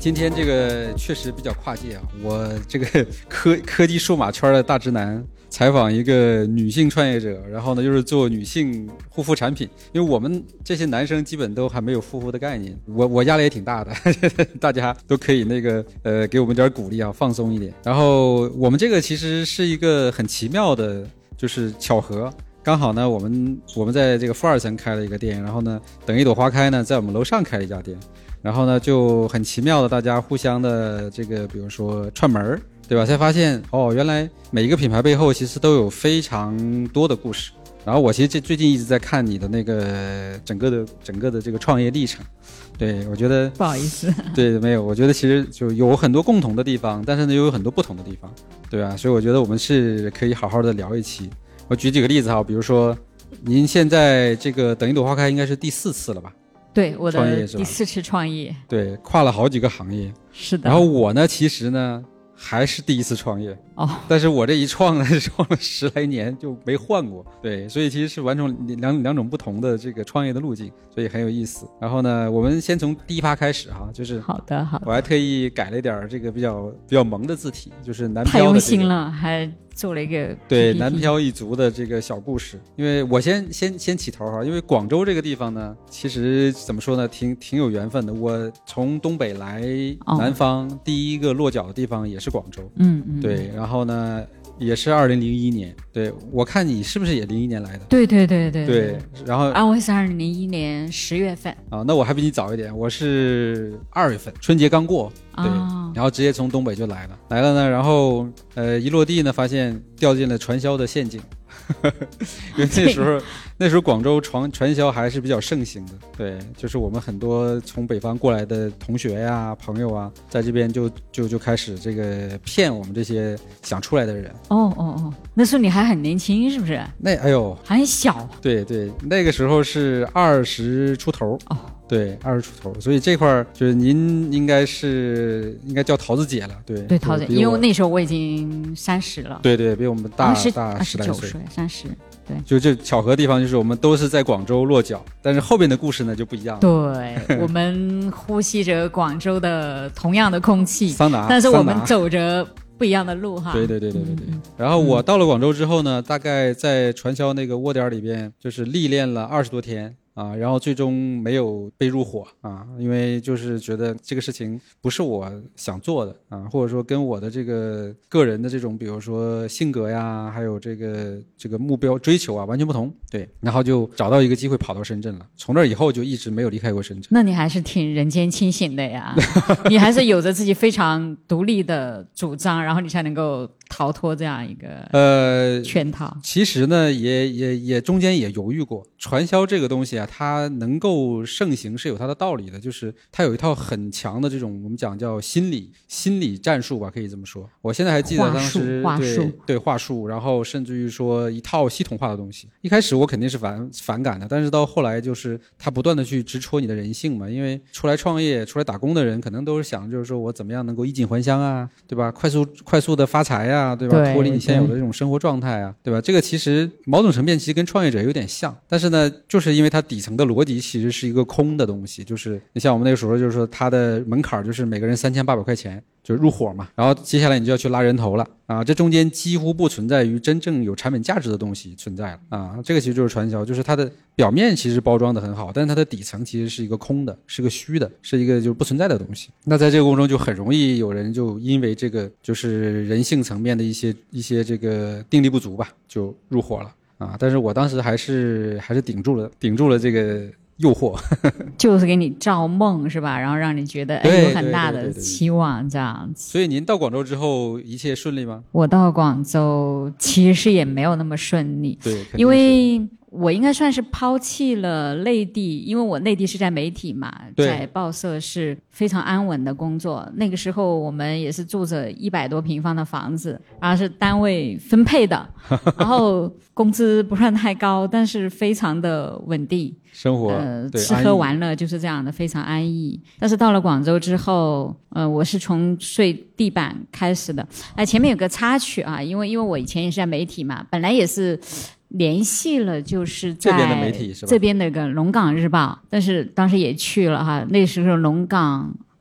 今天这个确实比较跨界啊，我这个科技数码圈的大直男采访一个女性创业者，然后呢又是做女性护肤产品，因为我们这些男生基本都还没有护肤的概念，我压力也挺大的大家都可以给我们点鼓励啊，放松一点。然后我们这个其实是一个很奇妙的就是巧合，刚好呢我们在这个负2层开了一个店，然后呢等一朵花开呢在我们楼上开了一家店，然后呢就很奇妙的大家互相的这个比如说串门，对吧？才发现哦，原来每一个品牌背后其实都有非常多的故事。然后我其实最近一直在看你的那个整个的这个创业历程，对，我觉得不好意思， 对，没有，我觉得其实就有很多共同的地方，但是呢又有很多不同的地方，对吧？所以我觉得我们是可以好好的聊一期。我举几个例子哈，比如说您现在这个等一朵花开应该是第4次了吧？ 对，我的第4次创业， 对，跨了好几个行业， 是的。 然后我呢，其实呢还是第1次创业哦， 但是我这一创呢，创了10来年就没换过，对，所以其实是完成两种不同的这个创业的路径，所以很有意思。然后呢，我们先从第一趴开始哈，就是好的， 我还特意改了点这个比较萌的字体，就是南漂的、 太用心了，还做了一个 PPT， 对南漂一族的这个小故事。因为我先起头哈，因为广州这个地方呢，其实怎么说呢，挺有缘分的。我从东北来南方，第一个落脚的地方也是广州，对，然后呢也是2001年，对，我看你是不是也01年来的？ 对， 然后我也是2001年10月份啊，那我还比你早一点，我是2月份，春节刚过，对，然后直接从东北就来了呢，然后一落地呢，发现掉进了传销的陷阱。因为那时候广州传销还是比较盛行的，对，就是我们很多从北方过来的同学呀、朋友啊，在这边就开始这个骗我们这些想出来的人。 那时候你还很年轻是不是？ 哎呦， 还很小。 对，那个时候是20出头。对，20出头，所以这块就是您应该叫桃子姐了，对， 桃子姐，因为那时候我已经30了， 对，比我们大10来岁，30，对， 就这巧合的地方就是我们都是在广州落脚，但是后面的故事呢就不一样了。 对，我们呼吸着广州的同样的空气， 桑拿， 但是我们走着不一样的路哈。 对。然后我到了广州之后呢，大概在传销那个窝点里边，就是历练了20多天。然后最终没有被入伙啊，因为就是觉得这个事情不是我想做的啊，或者说跟我的这个个人的这种比如说性格呀，还有这个目标追求啊完全不同，对，然后就找到一个机会跑到深圳了，从那以后就一直没有离开过深圳。 那你还是挺人间清醒的呀你还是有着自己非常独立的主张，然后你才能够逃脱这样一个圈套。 其实呢也中间也犹豫过，传销这个东西啊，它能够盛行是有它的道理的，就是它有一套很强的这种我们讲叫心理战术吧，可以这么说。我现在还记得当时对话术，然后甚至于说一套系统化的东西。一开始我肯定是反感的，但是到后来就是它不断的去直戳你的人性嘛，因为出来创业出来打工的人可能都是想就是说我怎么样能够衣锦还乡啊，对吧？快速的发财啊，对吧？脱离你现有的这种生活状态啊，对吧？这个其实某种层面其实跟创业者有点像，但是呢就是因为它底层的逻辑其实是一个空的东西，就是你像我们那个时候就是说它的门槛就是每个人3800块钱就入伙嘛，然后接下来你就要去拉人头了啊，这中间几乎不存在于真正有产品价值的东西存在了啊，这个其实就是传销，就是它的表面其实包装的很好，但是它的底层其实是一个空的，是个虚的，是一个就是不存在的东西。那在这个过程中就很容易有人就因为这个就是人性层面的一些这个定力不足吧，就入伙了啊。但是我当时还是顶住了这个诱惑就是给你造梦是吧，然后让你觉得有很大的期望这样子。 所以您到广州之后一切顺利吗？ 我到广州其实也没有那么顺利， 对， 因为我应该算是抛弃了内地，因为我内地是在媒体嘛，在报社是非常安稳的工作，那个时候我们也是住着100多平方的房子，然后是单位分配的然后工资不算太高，但是非常的稳定， 生活吃喝玩乐就是这样的，非常安逸。但是到了广州之后我是从睡地板开始的。前面有个插曲啊，因为我以前也是在媒体嘛，本来也是联系了就是在这边的媒体是吧？ 这边那个龙岗日报，但是当时也去了哈，那时候龙岗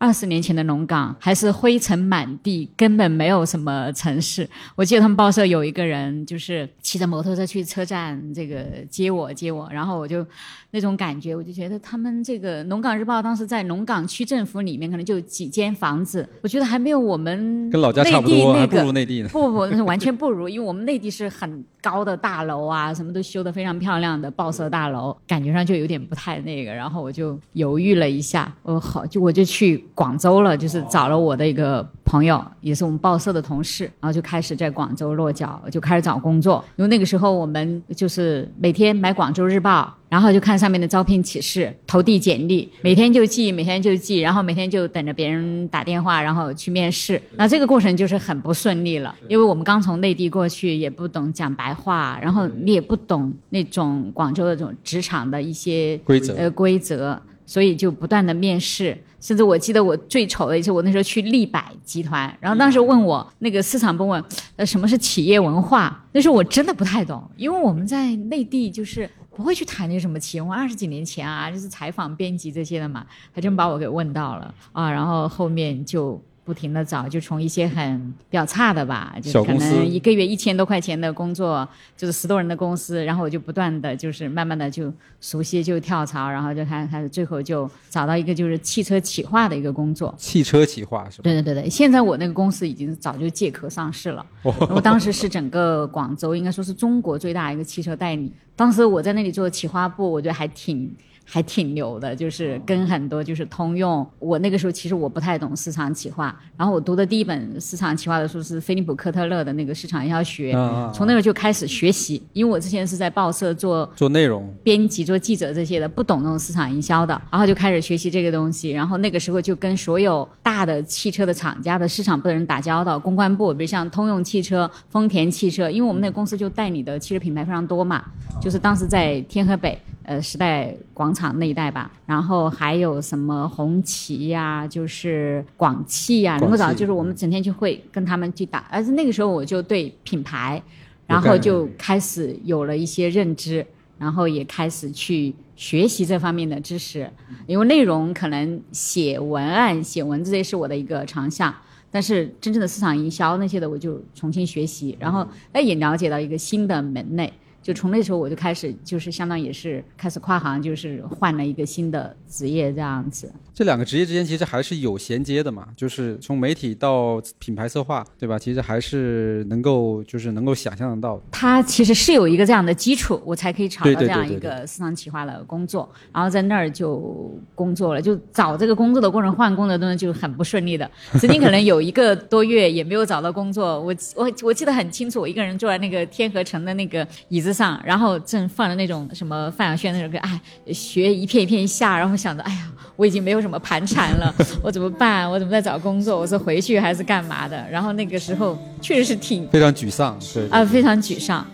20年前的龙岗还是灰尘满地，根本没有什么城市。我记得他们报社有一个人就是骑着摩托车去车站这个接我，然后我就那种感觉，我就觉得他们这个龙岗日报当时在龙岗区政府里面可能就几间房子，我觉得还没有我们跟老家差不多，还不如内地呢。 不，完全不如，因为我们内地是很高的大楼啊，什么都修得非常漂亮的报社大楼，感觉上就有点不太那个。然后我就犹豫了一下，我就去广州了，就是找了我的一个朋友，也是我们报社的同事，然后就开始在广州落脚，就开始找工作。因为那个时候我们就是每天买广州日报，然后就看上面的招聘启事，投递简历，每天就寄，然后每天就等着别人打电话，然后去面试。那这个过程就是很不顺利了，因为我们刚从内地过去，也不懂讲白话，然后你也不懂那种广州的这种职场的一些规则，所以就不断的面试。甚至我记得我最丑的一次，我那时候去立百集团，然后当时问我那个市场部问什么是企业文化，那时候我真的不太懂，因为我们在内地就是不会去谈那什么企业文化，20几年前啊，就是采访编辑这些的嘛，还真把我给问到了啊。然后后面就不停的找，就从一些很比较差的吧，就可能一个月1000多块钱的工作，就是10多人的公司，然后我就不断的就是慢慢的就熟悉，就跳槽，然后就开始最后就找到一个就是汽车企划的一个工作。 汽车企划是吧？ 对，现在我那个公司已经早就借壳上市了。我当时是整个广州应该说是中国最大一个汽车代理，当时我在那里做企划部，我觉得还挺牛的，就是跟很多就是通用。我那个时候其实我不太懂市场企划，然后我读的第一本市场企划的书是菲利普科特勒的那个市场营销学，从那个就开始学习。因为我之前是在报社做内容编辑、做记者这些的，不懂那种市场营销的，然后就开始学习这个东西。然后那个时候就跟所有大的汽车的厂家的市场部的人打交道，公关部，比如像通用汽车、丰田汽车，因为我们那个公司就代理的汽车品牌非常多嘛，就是当时在天河北时代广场那一带吧，然后还有什么红旗呀，就是广汽呀，能够找到，就是我们整天就会跟他们去打。而且那个时候我就对品牌，然后就开始有了一些认知，然后也开始去学习这方面的知识。因为内容可能写文案、写文字这是我的一个长项，但是真正的市场营销那些的我就重新学习，然后也了解到一个新的门类。就从那时候我就开始，就是相当于也是开始跨行，就是换了一个新的职业这样子。 这两个职业之间其实还是有衔接的嘛，就是从媒体到品牌策划，对吧？其实还是能够想象得到。 它其实是有一个这样的基础，我才可以找到这样一个市场企划的工作，然后在那儿就工作了。就找这个工作的过程，换工作的东西就很不顺利的，曾经可能有1个多月也没有找到工作。我记得很清楚，我一个人坐在那个天河城的那个椅子上，然后正放着那种什么范晓萱那首歌，雪一片一片下，然后想着我已经没有什么盘缠了，我怎么办？我怎么在找工作？我是回去还是干嘛的？然后那个时候确实是非常沮丧，对非常沮丧。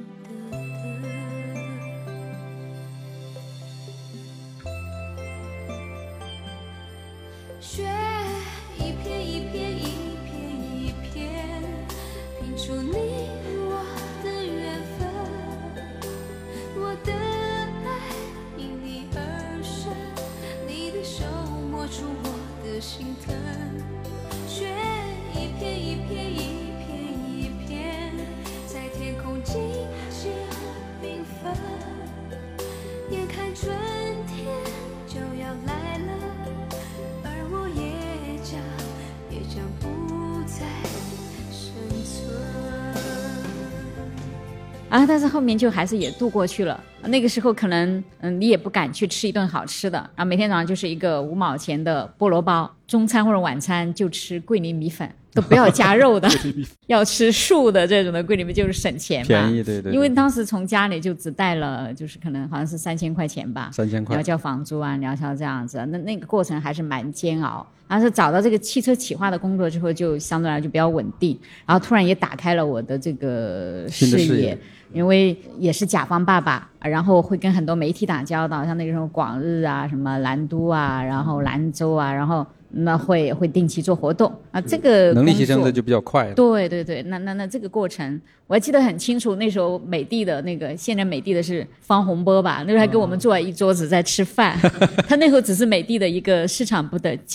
但是后面就还是也度过去了。那个时候可能你也不敢去吃一顿好吃的，然后每天早上就是一个5毛钱的菠萝包，中餐或者晚餐就吃桂林米粉，都不要加肉的要吃素的这种的桂林米就是省钱嘛， 便宜，对。 因为当时从家里就只带了就是可能好像是3000块钱吧，3000块，你要交房租啊，你要交这样子，那个过程还是蛮煎熬。然后找到这个汽车企划的工作之后，就相对来说就比较稳定，然后突然也打开了我的这个视野。因为也是甲方爸爸，然后会跟很多媒体打交道，像那个时候广日啊、什么兰都啊、然后兰州啊，然后那会定期做活动啊，这个能力提升的就比较快了。 对，那这个过程我还记得很清楚。那时候美的的那个现任美的的是方洪波吧，那时候还跟我们坐在一桌子在吃饭他那时候只是美的的一个市场部的经理，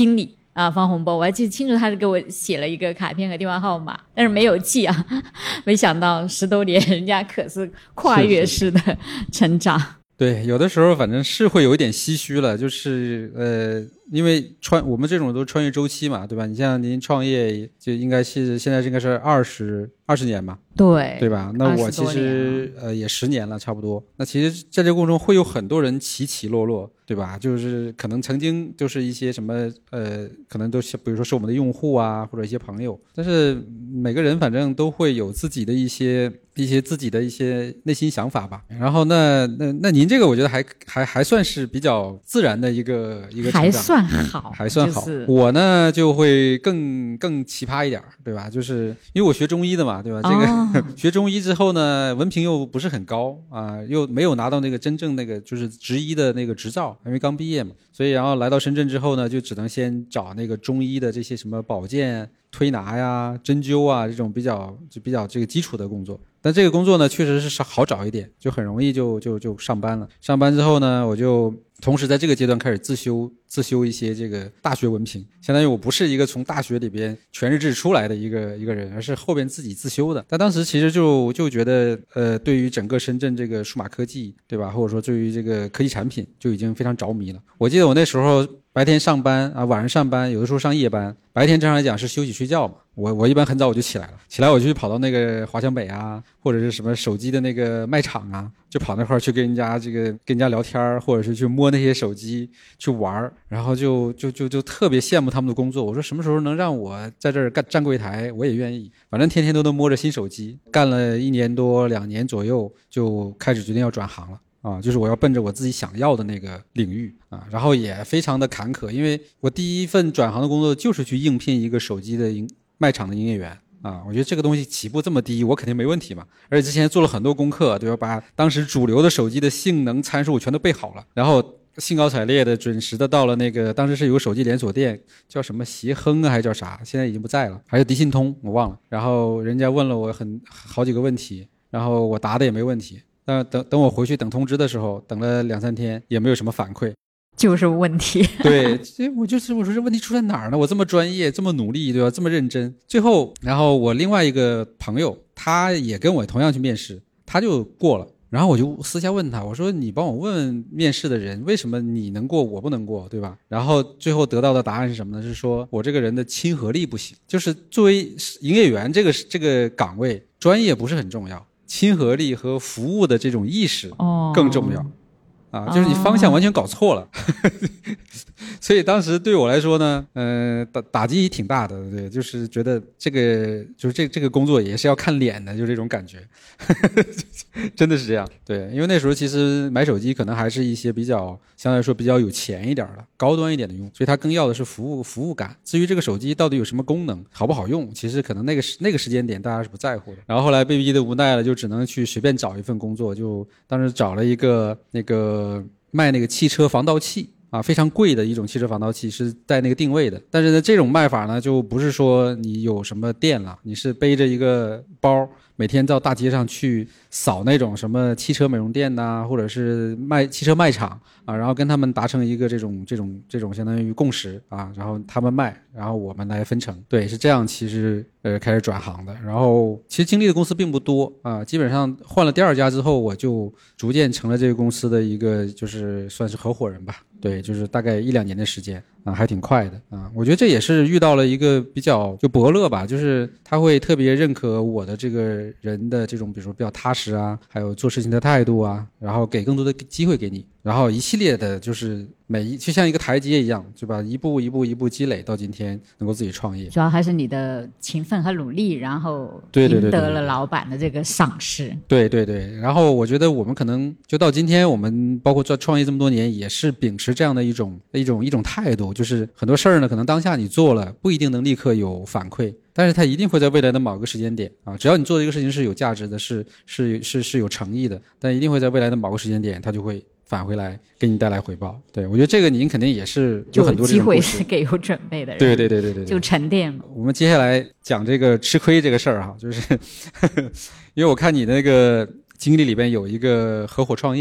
方洪波，我还记得清楚，他是给我写了一个卡片和电话号码，但是没有寄啊。没想到10多年，人家可是跨越式的成长。 对，有的时候反正是会有一点唏嘘了，就是因为我们这种都是穿越周期嘛，对吧？你像您创业就应该是现在应该是20年嘛，对吧？那我其实也10年了差不多。那其实在这个过程中会有很多人起起落落，对吧？就是可能曾经就是一些什么可能都是比如说是我们的用户啊，或者一些朋友，但是每个人反正都会有自己的一些自己的一些内心想法吧。然后那您这个我觉得还算是比较自然的一个成长，还算好。我呢就会更奇葩一点，对吧？就是因为我学中医的嘛，对吧？这个学中医之后呢，文凭又不是很高啊，又没有拿到那个真正那个就是执医的那个执照，因为刚毕业嘛，所以然后来到深圳之后呢，就只能先找那个中医的这些什么保健、推拿呀、针灸啊这种比较这个基础的工作。但这个工作呢，确实是好找一点，就很容易就上班了。上班之后呢，我就同时在这个阶段开始自修一些这个大学文凭，相当于我不是一个从大学里边全日制出来的一个人，而是后边自己自修的。但当时其实就觉得对于整个深圳这个数码科技，对吧，或者说对于这个科技产品就已经非常着迷了。我记得我那时候白天上班啊，晚上上班，有的时候上夜班。白天正常来讲是休息睡觉嘛，我一般很早我就起来了，我就跑到那个华强北啊，或者是什么手机的那个卖场啊，就跑那块去跟人家聊天，或者是去摸那些手机去玩，然后就特别羡慕他们的工作。我说什么时候能让我在这儿站柜台，我也愿意。反正天天都能摸着新手机，干了1年多2年左右，就开始决定要转行了。就是我要奔着我自己想要的那个领域啊，然后也非常的坎坷，因为我第一份转行的工作就是去应聘一个手机的卖场的营业员啊，我觉得这个东西起步这么低，我肯定没问题嘛，而且之前做了很多功课，对吧？把当时主流的手机的性能参数全都背好了，然后兴高采烈的准时的到了那个当时是有个手机连锁店，叫什么协亨啊还是叫啥，现在已经不在了，还是迪信通我忘了，然后人家问了我好几个问题，然后我答的也没问题。但等我回去等通知的时候，等了2-3天也没有什么反馈， 就是问题。 对，我说这问题出在哪儿呢？我这么专业，这么努力，对吧？这么认真，最后，然后我另外一个朋友，他也跟我同样去面试，他就过了。然后我就私下问他，我说你帮我问问面试的人，为什么你能过我不能过，对吧？然后最后得到的答案是什么呢？是说我这个人的亲和力不行，就是作为营业员这个岗位，专业不是很重要。亲和力和服务的这种意识更重要就是你方向完全搞错了所以当时对我来说呢打击挺大的，对，就是觉得这个工作也是要看脸的，就这种感觉真的是这样。对，因为那时候其实买手机可能还是一些相对来说比较有钱一点的高端一点的用，所以他更要的是服务感。至于这个手机到底有什么功能好不好用，其实可能那个时间点大家是不在乎的。然后后来被逼的无奈了，就只能去随便找一份工作，就当时找了一个那个卖那个汽车防盗器非常贵的一种汽车防盗器，是带那个定位的。但是呢，这种卖法呢，就不是说你有什么店了，你是背着一个包，每天到大街上去扫那种什么汽车美容店呐，或者是汽车卖场然后跟他们达成一个这种相当于共识然后他们卖，然后我们来分成。对，是这样。其实开始转行的，然后其实经历的公司并不多基本上换了第2家之后，我就逐渐成了这个公司的一个就是算是合伙人吧。对，就是大概1-2年的时间还挺快的我觉得这也是遇到了一个比较就伯乐吧，就是他会特别认可我的这个人的这种比如说比较踏实还有做事情的态度然后给更多的机会给你，然后一系列的就是就像一个台阶一样，对吧？一步一步积累到今天能够自己创业， 主要还是你的勤奋和努力，然后赢得了老板的这个赏识。 对，然后我觉得我们可能就到今天，我们包括创业这么多年，也是秉持这样的一种态度，就是很多事儿呢，可能当下你做了不一定能立刻有反馈，但是它一定会在未来的某个时间点只要你做的一个事情是有价值的，是有诚意的，但一定会在未来的某个时间点，它就会返回来给你带来回报。对，我觉得这个您肯定也是有很多这种故事， 机会是给有准备的人。 对， 就沉淀。 我们接下来讲这个吃亏这个事儿就是因为我看你那个经历里边有一个合伙创业，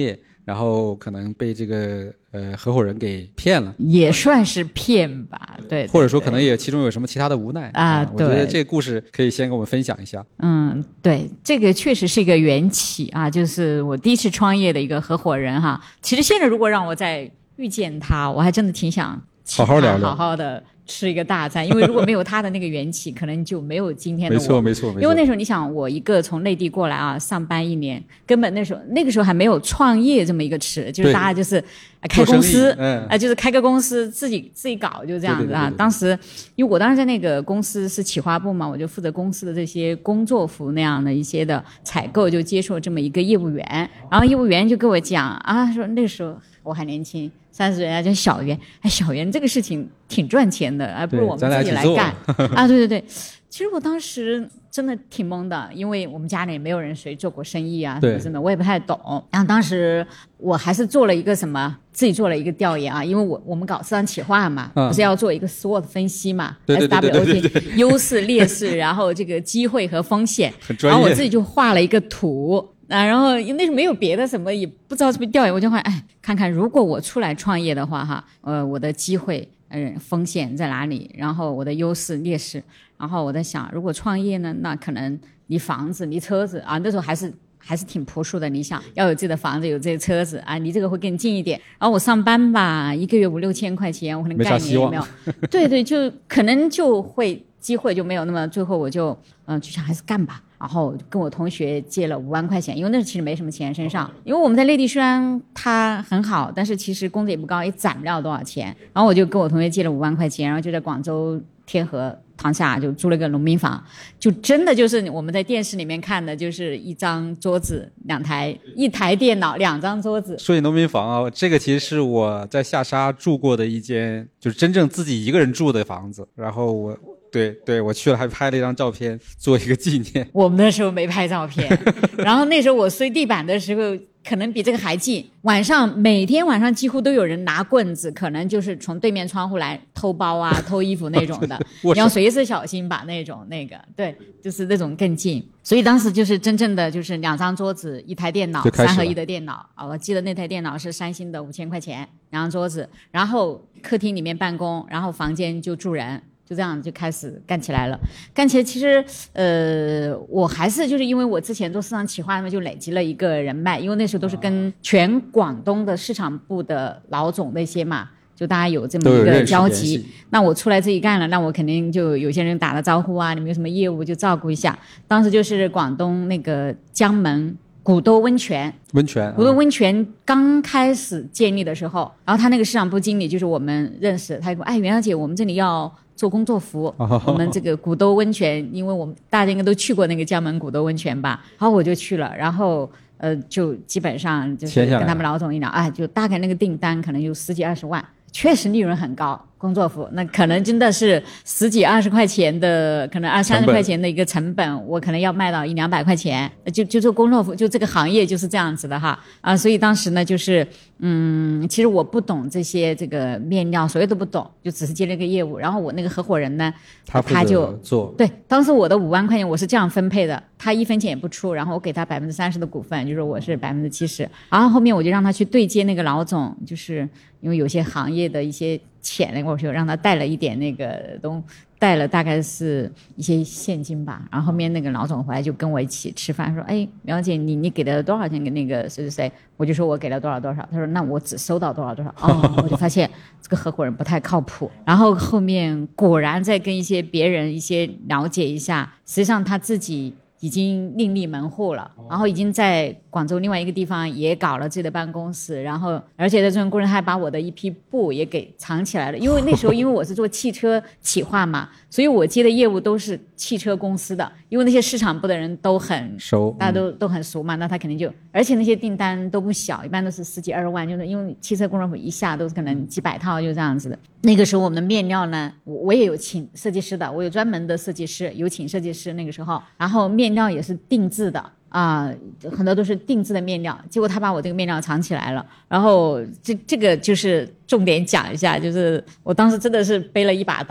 然后可能被这个合伙人给骗了， 也算是骗吧，对， 或者说可能也其中有什么其他的无奈啊。 我觉得这个故事可以先跟我们分享一下。 对，这个确实是一个缘起啊，就是我第一次创业的一个合伙人哈。其实现在如果让我再遇见他，我还真的挺想好好聊聊， 好好的吃一个大餐，因为如果没有他的那个缘起，可能就没有今天的我。 没错。 因为那时候你想，我一个从内地过来啊，上班1年，根本那个时候还没有创业这么一个词，就是大家就是开公司，就是开个公司自己搞，就这样子啊。 对。 当时因为我当时在那个公司是企划部嘛，我就负责公司的这些工作服那样的一些的采购，就接触这么一个业务员，然后业务员就跟我讲啊，说那个时候我还年轻。30岁人家叫小袁，小袁这个事情挺赚钱的，不如我们自己来干啊！对，其实我当时真的挺懵的，因为我们家里没有人谁做过生意啊，真的我也不太懂。然后当时我还是做了一个自己做了一一个调研啊，因为我们搞市场企划嘛，不是要做一个 SWOT 分析嘛，SWOT 优势劣势，然后这个机会和风险，然后我自己就画了一个图。然后那时候没有别的什么，也不知道什么调研，我就看看如果我出来创业的话哈，我的机会风险在哪里，然后我的优势劣势，然后我在想，如果创业呢，那可能离房子离车子啊，那时候还是挺朴素的理想，要有自己的房子有自己的车子啊，离这个会更近一点。然后我上班吧，一个月5、6千块钱，我可能概念也没有，对，就可能就会机会就没有那么，最后我就想还是干吧。然后跟我同学借了5万块钱，因为那其实没什么钱身上，因为我们在内地虽然他很好，但是其实工资也不高，也攒不了多少钱。然后我就跟我同学借了5万块钱，然后就在广州天河塘下就租了个农民房，就真的就是我们在电视里面看的，就是一张桌子一台电脑2张桌子。 说起农民房啊，这个其实是我在下沙住过的一间就是真正自己一个人住的房子，然后对，我去了还拍了一张照片做一个纪念。 我们那时候没拍照片，然后那时候我睡地板的时候可能比这个还近，每天晚上几乎都有人拿棍子，可能就是从对面窗户来偷包啊偷衣服那种的你要随时小心吧那个对，就是那种更近。所以当时就是真正的就是2张桌子1台电脑3合1的电脑我记得那台电脑是三星的5000块钱2张桌子，然后客厅里面办公，然后房间就住人，就这样就开始干起来了。干起来其实我还是就是因为我之前做市场企划就累积了一个人脉，因为那时候都是跟全广东的市场部的老总那些嘛，就大家有这么一个交集。那我出来自己干了，那我肯定就有些人打了招呼啊，你们有什么业务就照顾一下。当时就是广东那个江门古都温泉古都温泉刚开始建立的时候，然后他那个市场部经理就是我们认识，他就说袁小姐，我们这里要做工作服，我们这个古都温泉，因为我们大家应该都去过那个江门古都温泉吧，然后我就去了，然后就基本上就是跟他们老总一聊，就大概那个订单可能有10几20万，确实利润很高。工作服那可能真的是10几20块钱的，可能20、30块钱的一个成本，我可能要卖到100、200块钱，就做工作服，就这个行业就是这样子的哈所以当时呢就是其实我不懂这些这个面料，所有都不懂，就只是接了一个业务。然后我那个合伙人呢，他就做，对，当时我的5万块钱我是这样分配的，他1分钱也不出，然后我给他30%的股份，就是我是70%，然后后面我就让他去对接那个老总，就是因为有些行业的一些钱，我就让他带了一点那个带了大概是一些现金吧。然后后面那个老总回来就跟我一起吃饭，说苗姐你给了多少钱给那个谁，我就说我给了多少，他说那我只收到多少我就发现这个合伙人不太靠谱。然后后面果然在跟一些别人一些了解一下，实际上他自己已经另立门户了，然后已经在广州另外一个地方也搞了自己的办公室，然后而且在这种过程还把我的一批布也给藏起来了。因为那时候因为我是做汽车企划嘛，所以我接的业务都是汽车公司的，因为那些市场部的人都很熟，大家都很熟嘛，那他肯定就，而且那些订单都不小，一般都是10几20万，就是因为汽车工作服一下都是可能几百套，就这样子的。那个时候我们的面料呢，我也有请设计师的，我有专门的设计师，有请设计师那个时候，然后面料也是定制的很多都是定制的面料，结果他把我这个面料藏起来了。然后这个就是重点讲一下，就是我当时真的是背了一把刀，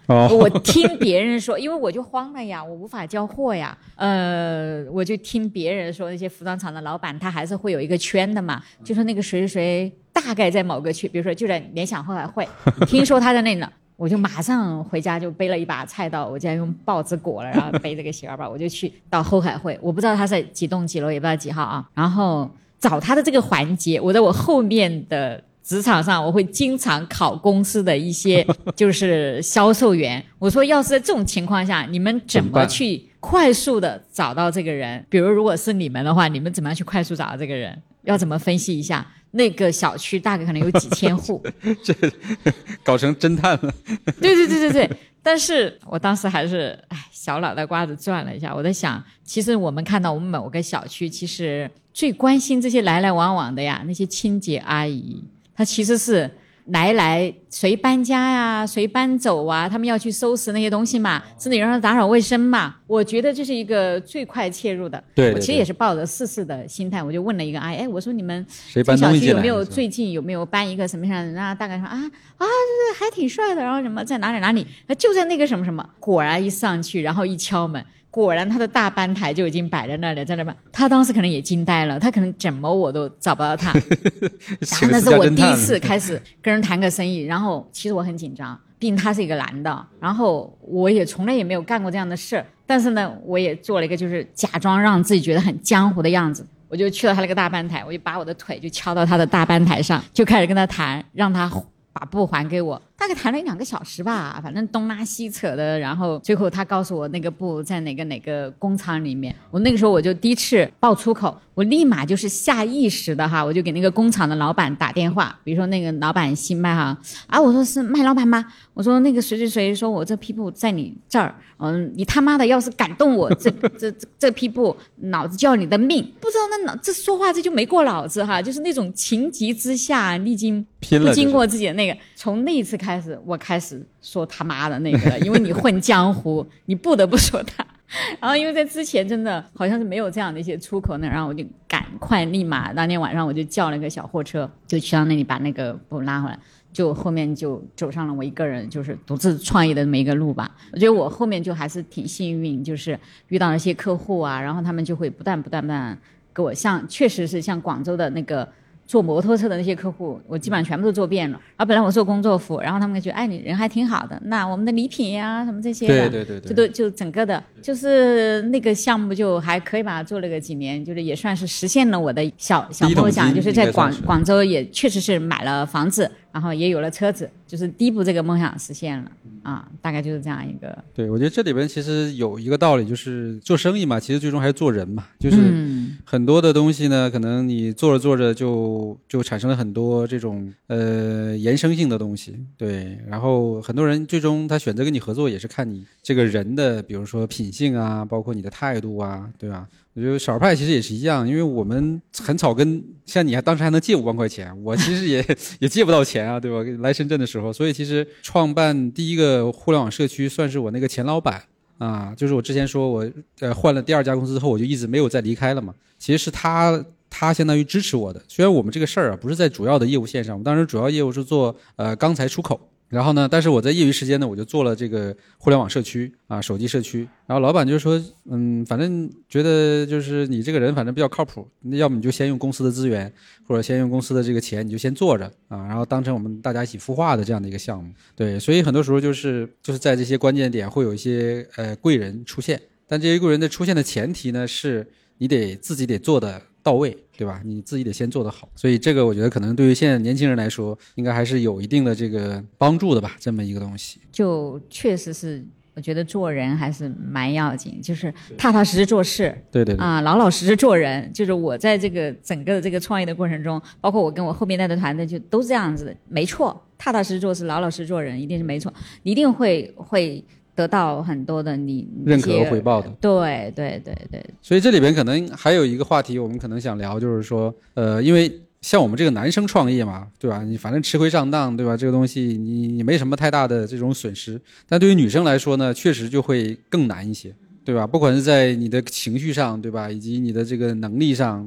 我听别人说，因为我就慌了呀，我无法交货呀。我就听别人说，那些服装厂的老板他还是会有一个圈的嘛，就说那个谁谁谁大概在某个区，比如说就在联想后海汇，听说他在那呢。我就马上回家就背了一把菜刀，我竟然用报纸裹了，然后背这个小包，我就去到后海汇，我不知道他在几栋几楼，也不知道几号啊。然后找他的这个环节，我在我后面的职场上，我会经常考公司的一些就是销售员。我说，要是在这种情况下，你们怎么去快速的找到这个人？比如如果是你们的话，你们怎么样去快速找到这个人？要怎么分析一下？那个小区大概可能有几千户， 这搞成侦探了。 对，但是我当时还是小脑袋瓜子转了一下，我在想，其实我们看到我们某个小区，其实最关心这些来来往往的呀，那些清洁阿姨，她其实是来谁搬家呀，谁搬走啊，他们要去收拾那些东西嘛，甚至有人打扫卫生嘛。我觉得这是一个最快切入的。 对， 我其实也是抱着试试的心态，我就问了一个阿姨，我说你们谁搬东西有没有最近有没有搬一个什么样的人啊？大概说还挺帅的，然后什么在哪里，就在那个什么什么。果然一上去，然后一敲门。果然他的大班台就已经摆在那里，在那边，他当时可能也惊呆了，他可能怎么我都找不到他。然后那是我第一次开始跟人谈个生意，然后其实我很紧张，毕竟他是一个男的，然后我也从来也没有干过这样的事，但是呢，我也做了一个就是假装让自己觉得很江湖的样子，我就去了他那个大班台，我就把我的腿就敲到他的大班台上，就开始跟他谈，让他把布还给我，大概谈了1-2个小时吧，反正东拉西扯的，然后最后他告诉我那个布在哪个工厂里面。我那个时候我就第一次爆粗口，我立马就是下意识的哈，我就给那个工厂的老板打电话，比如说那个老板姓麦哈我说是麦老板吗？我说那个谁谁谁说我这批布在你这儿，你他妈的要是敢动我这批布，脑子就要你的命！不知道这说话这就没过脑子哈，就是那种情急之下，你已经不经过自己的那个，从那一次开始，我开始说他妈的那个了，因为你混江湖，你不得不说他。然后因为在之前真的好像是没有这样的一些出口呢，然后我就赶快立马当天晚上我就叫了个小货车，就去到那里把那个布拉回来。就后面就走上了我一个人就是独自创业的这么一个路吧。我觉得我后面就还是挺幸运，就是遇到了一些客户啊，然后他们就会不断给我，像确实是像广州的那个坐摩托车的那些客户，我基本上全部都做遍了。然后本来我做工作服，然后他们觉得你人还挺好的，那我们的礼品呀什么这些的，对，就整个的就是那个项目就还可以吧，做了个几年，就是也算是实现了我的小梦想，就是在广州也确实是买了房子，然后也有了车子，就是第一步这个梦想实现了大概就是这样一个。对， 我觉得这里边其实有一个道理，就是做生意嘛，其实最终还是做人嘛，就是很多的东西呢，可能你做着做着就产生了很多这种衍生性的东西，对，然后很多人最终他选择跟你合作也是看你这个人的，比如说品性啊，包括你的态度啊，对吧？我觉得少儿派其实也是一样，因为我们很草根，像你当时还能借5万块钱，我其实也借不到钱啊，对吧？来深圳的时候，所以其实创办第一个互联网社区算是我那个前老板就是我之前说我换了第2家公司之后，我就一直没有再离开了嘛。其实是他相当于支持我的，虽然我们这个事儿不是在主要的业务线上，我们当时主要业务是做钢材出口。然后呢，但是我在业余时间呢，我就做了这个互联网社区手机社区。然后老板就说，反正觉得就是你这个人反正比较靠谱，要么你就先用公司的资源，或者先用公司的这个钱，你就先做着然后当成我们大家一起孵化的这样的一个项目。对，所以很多时候就是在这些关键点会有一些贵人出现，但这些贵人的出现的前提呢，是你自己得做的到位，对吧？你自己得先做得好，所以这个我觉得可能对于现在年轻人来说，应该还是有一定的这个帮助的吧，这么一个东西。 就确实是，我觉得做人还是蛮要紧，就是踏踏实实做事。 对老老实实做人。就是我在这个整个的这个创业的过程中，包括我跟我后面带的团队，就都是这样子的，没错，踏踏实实做事，老老实实做人，一定是没错，你一定会得到很多的你认可和回报的。 对。 所以这里边可能还有一个话题，我们可能想聊，就是说，因为像我们这个男生创业嘛，对吧？你反正吃亏上当，对吧？这个东西你没什么太大的这种损失。但对于女生来说呢，确实就会更难一些，对吧？不管是在你的情绪上，对吧？以及你的这个能力上，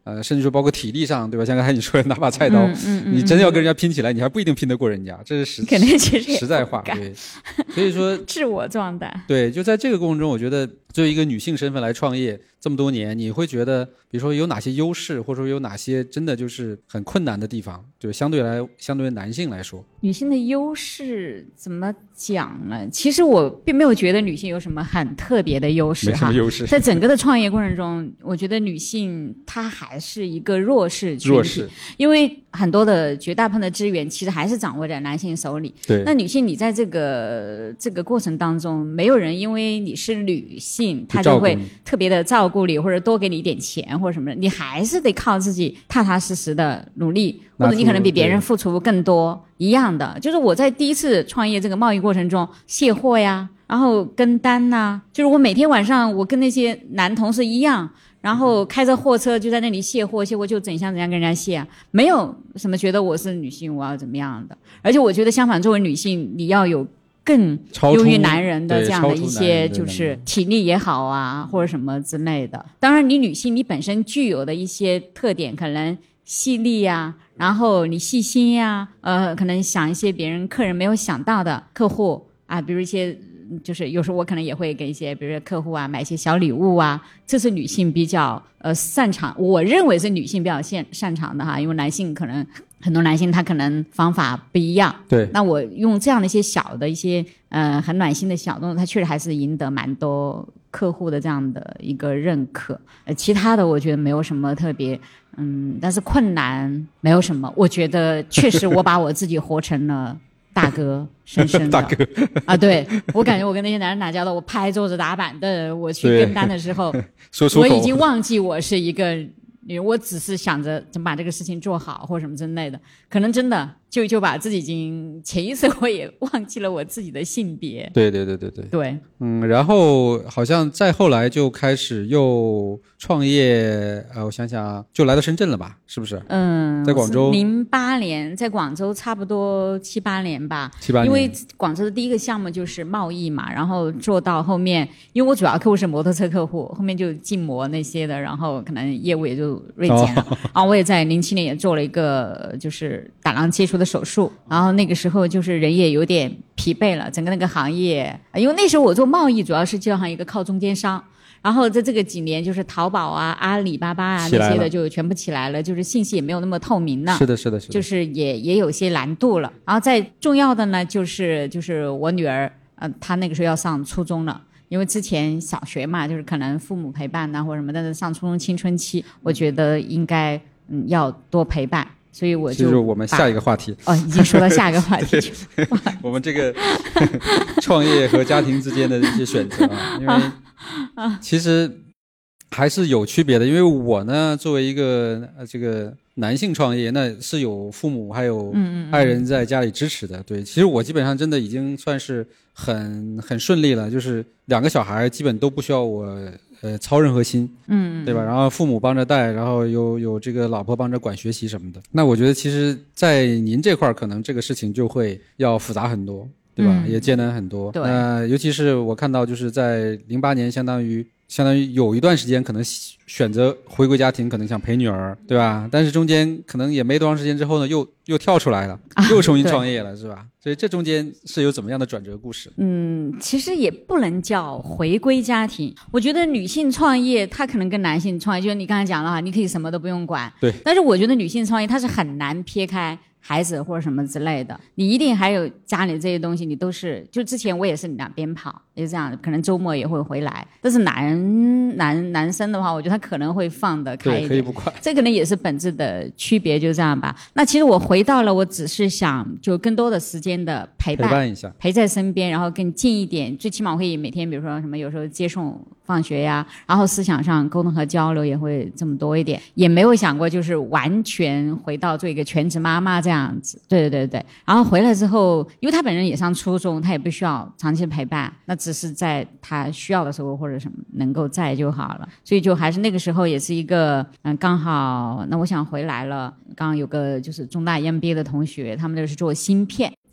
甚至说包括体力上，对吧？像刚才你说的拿把菜刀，你真的要跟人家拼起来，你还不一定拼得过人家，这是实在话。对，所以说自我状态。 对，就在这个过程中，我觉得作为一个女性身份来创业这么多年，你会觉得比如说有哪些优势，或者说有哪些真的就是很困难的地方，就相对于男性来说。 女性的优势怎么讲呢？其实我并没有觉得女性有什么很特别的优势哈。 没什么优势。 在整个的创业过程中，我觉得女性她还是一个弱势群体，因为很多的绝大部分的资源其实还是掌握在男性手里。 对。 那女性你在这个过程当中，没有人因为你是女性，她就会特别的照顾你，或者多给你一点钱或者什么的，你还是得靠自己踏踏实实的努力，或者你可能比别人付出更多。一样的，就是我在第一次创业这个贸易过程中卸货呀，然后跟单呐，就是我每天晚上我跟那些男同事一样，然后开着货车就在那里卸货就怎样跟人家卸啊，没有什么觉得我是女性我要怎么样的。而且我觉得相反，作为女性你要有更优于男人的这样的一些就是体力也好啊，或者什么之类的。当然你女性你本身具有的一些特点，可能细腻啊，然后你细心呀，可能想一些别人客人没有想到的客户啊，比如一些就是有时候我可能也会给一些比如说客户啊买一些小礼物啊，这是女性比较擅长，我认为是女性比较擅长的哈，因为男性可能很多男性他可能方法不一样。 对。 那我用这样的一些小的一些很暖心的小动作，他确实还是赢得蛮多客户的这样的一个认可。其他的我觉得没有什么特别。但是困难没有什么，我觉得确实我把我自己活成了大哥，深深的大哥啊，对，我感觉我跟那些男人打交道，我拍桌子打板凳，我去跟单的时候，我已经忘记我是一个女人，我只是想着怎么把这个事情做好或什么之类的，可能真的就把自己已经潜意识我也忘记了我自己的性别。 对。然后好像再后来就开始又创业，我想想就来到深圳了吧，是不是？在广州。 08年在广州差不多7、8年吧。 7、8年。 因为广州的第一个项目就是贸易嘛，然后做到后面，因为我主要客户是摩托车客户，后面就禁摩那些的，然后可能业务也就锐减了。然后我也在07年也做了一个就是胆囊切除的手术，然后那个时候就是人也有点疲惫了，整个那个行业，因为那时候我做贸易主要是就像一个靠中间商，然后在这个几年就是淘宝啊、阿里巴巴啊那些的就全部起来了，就是信息也没有那么透明了。 是的。 就是也有些难度了。然后再重要的呢，就是我女儿，她那个时候要上初中了。因为之前小学嘛，就是可能父母陪伴啊或者什么，但是上初中青春期，我觉得应该要多陪伴。所以我就是我们下一个话题已经说到下一个话题我们这个创业和家庭之间的一些选择啊，因为其实还是有区别的。因为我呢作为一个这个男性创业，那是有父母还有爱人在家里支持的。对，其实我基本上真的已经算是很顺利了，就是2个小孩基本都不需要我操任何心，对吧？然后父母帮着带，然后有这个老婆帮着管学习什么的。那我觉得其实在您这块可能这个事情就会要复杂很多，对吧？也艰难很多。 对。 尤其是我看到就是在08年相当于有一段时间可能选择回归家庭，可能想陪女儿，对吧？但是中间可能也没多长时间之后呢，又跳出来了，又重新创业了，是吧？所以这中间是有怎么样的转折故事？ 其实也不能叫回归家庭。我觉得女性创业，她可能跟男性创业，就是你刚才讲了哈，你可以什么都不用管。 对。 但是我觉得女性创业，她是很难撇开孩子或者什么之类的，你一定还有家里这些东西，你都是就之前我也是两边跑，也是这样，可能周末也会回来。但是男生的话，我觉得他可能会放得开一点， 对，可以不管。 这可能也是本质的区别，就这样吧。那其实我回到了，我只是想就更多的时间的陪伴一下， 陪在身边，然后更近一点。最起码我会每天，比如说什么，有时候接送放学呀，然后思想上沟通和交流也会这么多一点，也没有想过就是完全回到做一个全职妈妈这样子。对。然后回来之后，因为他本人也上初中，他也不需要长期陪伴，那只是在他需要的时候或者什么能够在就好了。所以就还是那个时候也是一个刚好，那我想回来了，刚刚有个就是中大 EMBA 的同学，他们就是做芯片。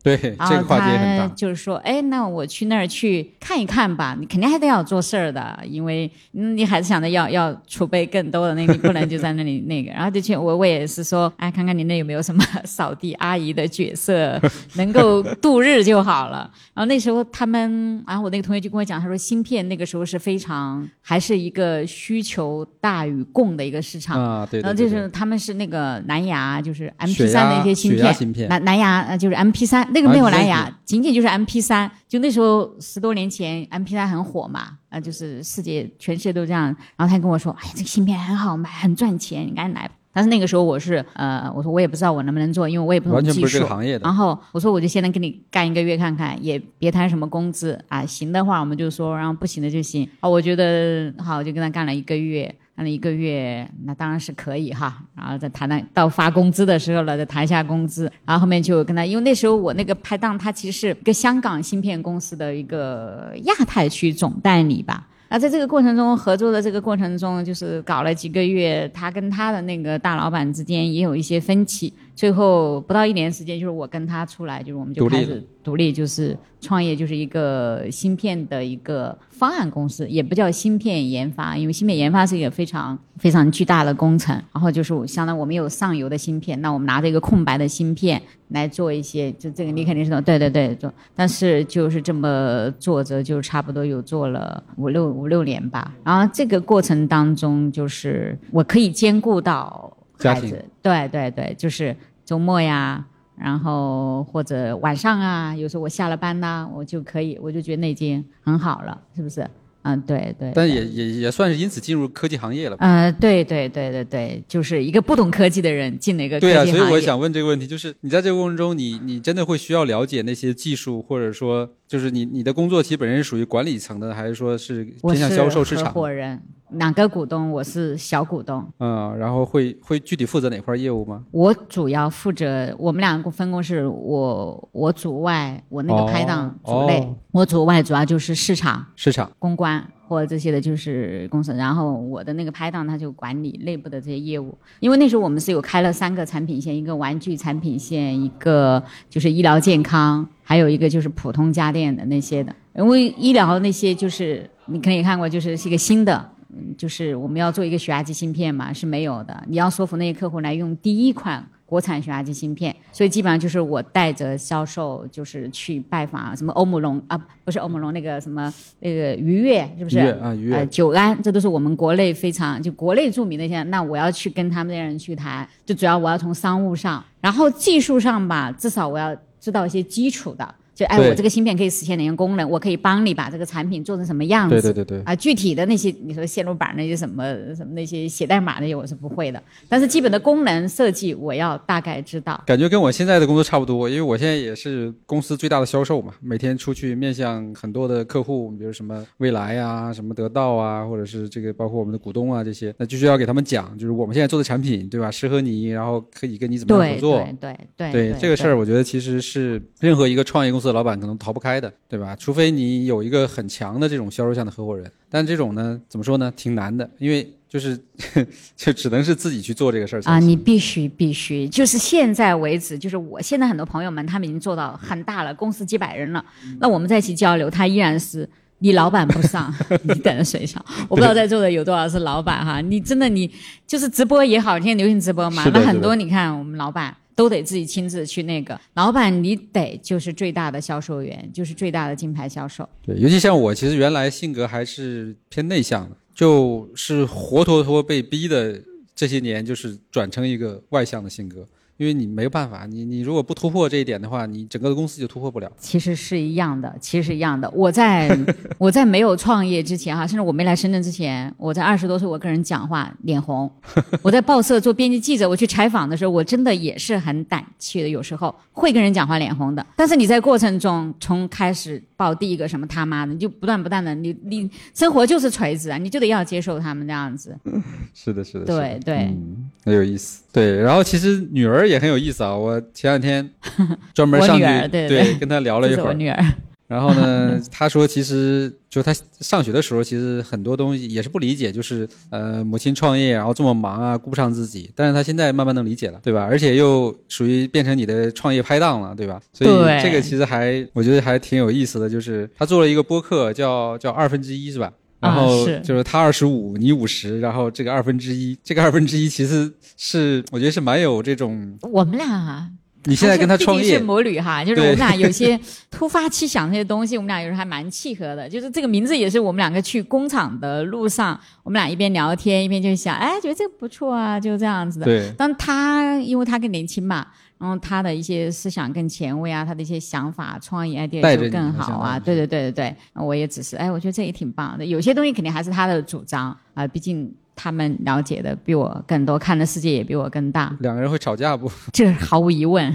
对，这个跨界很大。 就是说，哎，那我去那儿去看一看吧，你肯定还得要做事儿的，因为你还是想着要储备更多的，那你不能就在那里那个。然后就去我也是说，哎，看看你那有没有什么扫地阿姨的角色，能够度日就好了。然后那时候然后我那个同学就跟我讲，他说芯片那个时候是非常还是一个需求大于供的一个市场啊，对。 然后就是他们是那个蓝牙，就是 MP3 的一些芯片，蓝牙就是 MP3，那个没有蓝牙，仅仅就是 MP3。就那时候10多年前 MP3 很火嘛，就是全世界都这样。然后他跟我说，哎，这个芯片很好买，很赚钱，你赶紧来。但是那个时候我说我也不知道我能不能做，因为我也不懂技术， 完全不是这个行业的。 然后我说我就先能给你干1个月看看，也别谈什么工资啊，行的话我们就说，然后不行的就行。我觉得好，我就跟他干了1个月。干了1个月，那当然是可以哈，然后再谈到发工资的时候了，再谈一下工资，然后后面就跟他，因为那时候我那个拍档他其实是一个香港芯片公司的一个亚太区总代理吧。在这个过程中合作的这个过程中，就是搞了几个月，他跟他的那个大老板之间也有一些分歧，最后不到1年时间，就是我跟他出来，就是我们就开始独立，就是创业，就是一个芯片的一个方案公司，也不叫芯片研发，因为芯片研发是一个非常非常巨大的工程。然后就是相当于我们有上游的芯片，那我们拿着一个空白的芯片来做一些，就这个你肯定是懂，对做。但是就是这么做着，就差不多有做了五六年吧。然后这个过程当中，就是我可以兼顾到孩子，对，就是周末呀。然后或者晚上啊，有时候我下了班呐，我就觉得那已经很好了，是不是？对。 但也算是因此进入科技行业了。 对，就是一个不懂科技的人进了一个科技行业。 对啊，所以我想问这个问题，就是你在这个过程中，你真的会需要了解那些技术，或者说就是你的工作其实本身是属于管理层的，还是说是偏向销售市场？ 我是合伙人，2个股东，我是小股东。 然后会具体负责哪块业务吗？ 我主要负责，我们2个分工是我主外，我那个拍档主内，我主外主要就是市场公关或者这些的就是公司，然后我的那个拍档他就管理内部的这些业务。因为那时候我们是有开了3个产品线，一个玩具产品线，一个就是医疗健康，还有一个就是普通家电的那些的。因为医疗那些就是你可能也看过，就是一个新的，就是我们要做一个血压计芯片嘛，是没有的，你要说服那些客户来用第一款国产血压计芯片，所以基本上就是我带着销售，就是去拜访什么欧姆龙啊，不是欧姆龙，那个什么那个愉悦，是不是？ 愉悦久安，这都是我们国内非常就国内著名的一些，那我要去跟他们这些人去谈，就主要我要从商务上，然后技术上吧，至少我要知道一些基础的。就我这个芯片可以实现哪些功能，我可以帮你把这个产品做成什么样子。 对具体的那些你说线路板那些什么那些写代码那些我是不会的，但是基本的功能设计我要大概知道。 感觉跟我现在的工作差不多，因为我现在也是公司最大的销售嘛，每天出去面向很多的客户，比如什么蔚来啊，什么得到啊，或者是这个包括我们的股东啊这些，那就是要给他们讲，就是我们现在做的产品，对吧？适合你，然后可以跟你怎么样合作。对这个事儿，我觉得其实是任何一个创业公司的老板可能逃不开的，对吧？除非你有一个很强的这种销售项的合伙人，但这种呢，怎么说呢，挺难的，因为就是就只能是自己去做这个事儿你必须，就是现在为止，就是我现在很多朋友们他们已经做到很大了，公司几百人了，那我们在一起交流，他依然是你老板不上，你等着谁上？我不知道在座的有多少是老板哈，你真的你就是直播也好，现在流行直播嘛，那很多你看我们老板都得自己亲自去那个，老板你得就是最大的销售员，就是最大的金牌销售。 对，尤其像我其实原来性格还是偏内向的，就是活脱脱被逼的这些年就是转成一个外向的性格，因为你没有办法，你如果不突破这一点的话，你整个公司就突破不了。 其实是一样的。我在没有创业之前哈，甚至我没来深圳之前，我在20多岁，我跟人讲话脸红。我在报社做编辑记者，我去采访的时候，我真的也是很胆怯的，有时候会跟人讲话脸红的。但是你在过程中，从开始报第一个什么他妈的，你就不断的，你生活就是锤子啊，你就得要接受他们这样子。 是的， 对， 很有意思。对，然后其实女儿也很有意思啊，我前2天专门上去对跟她聊了一会儿。 这是我女儿。 然后呢，他说其实就他上学的时候，其实很多东西也是不理解，就是母亲创业然后这么忙啊，顾不上自己。但是他现在慢慢能理解了，对吧？而且又属于变成你的创业拍档了，对吧？所以这个其实我觉得还挺有意思的，就是他做了一个播客叫1/2是吧？然后就是他25，你50，然后这个1/2，这个1/2其实是我觉得是蛮有这种我们俩。 你现在跟他创业是母女哈，就是我们俩有些突发奇想那些东西，我们俩有时候还蛮契合的。就是这个名字也是我们两个去工厂的路上，我们俩一边聊天一边就想，哎，觉得这个不错啊，就这样子的。 对。 但因为他更年轻嘛，然后他的一些思想更前卫啊，他的一些想法、创意 idea 就更好啊。对，我也只是，我觉得这也挺棒的。有些东西肯定还是他的主张啊，毕竟。他们了解的比我更多，看的世界也比我更大。 两个人会吵架不？ 这毫无疑问。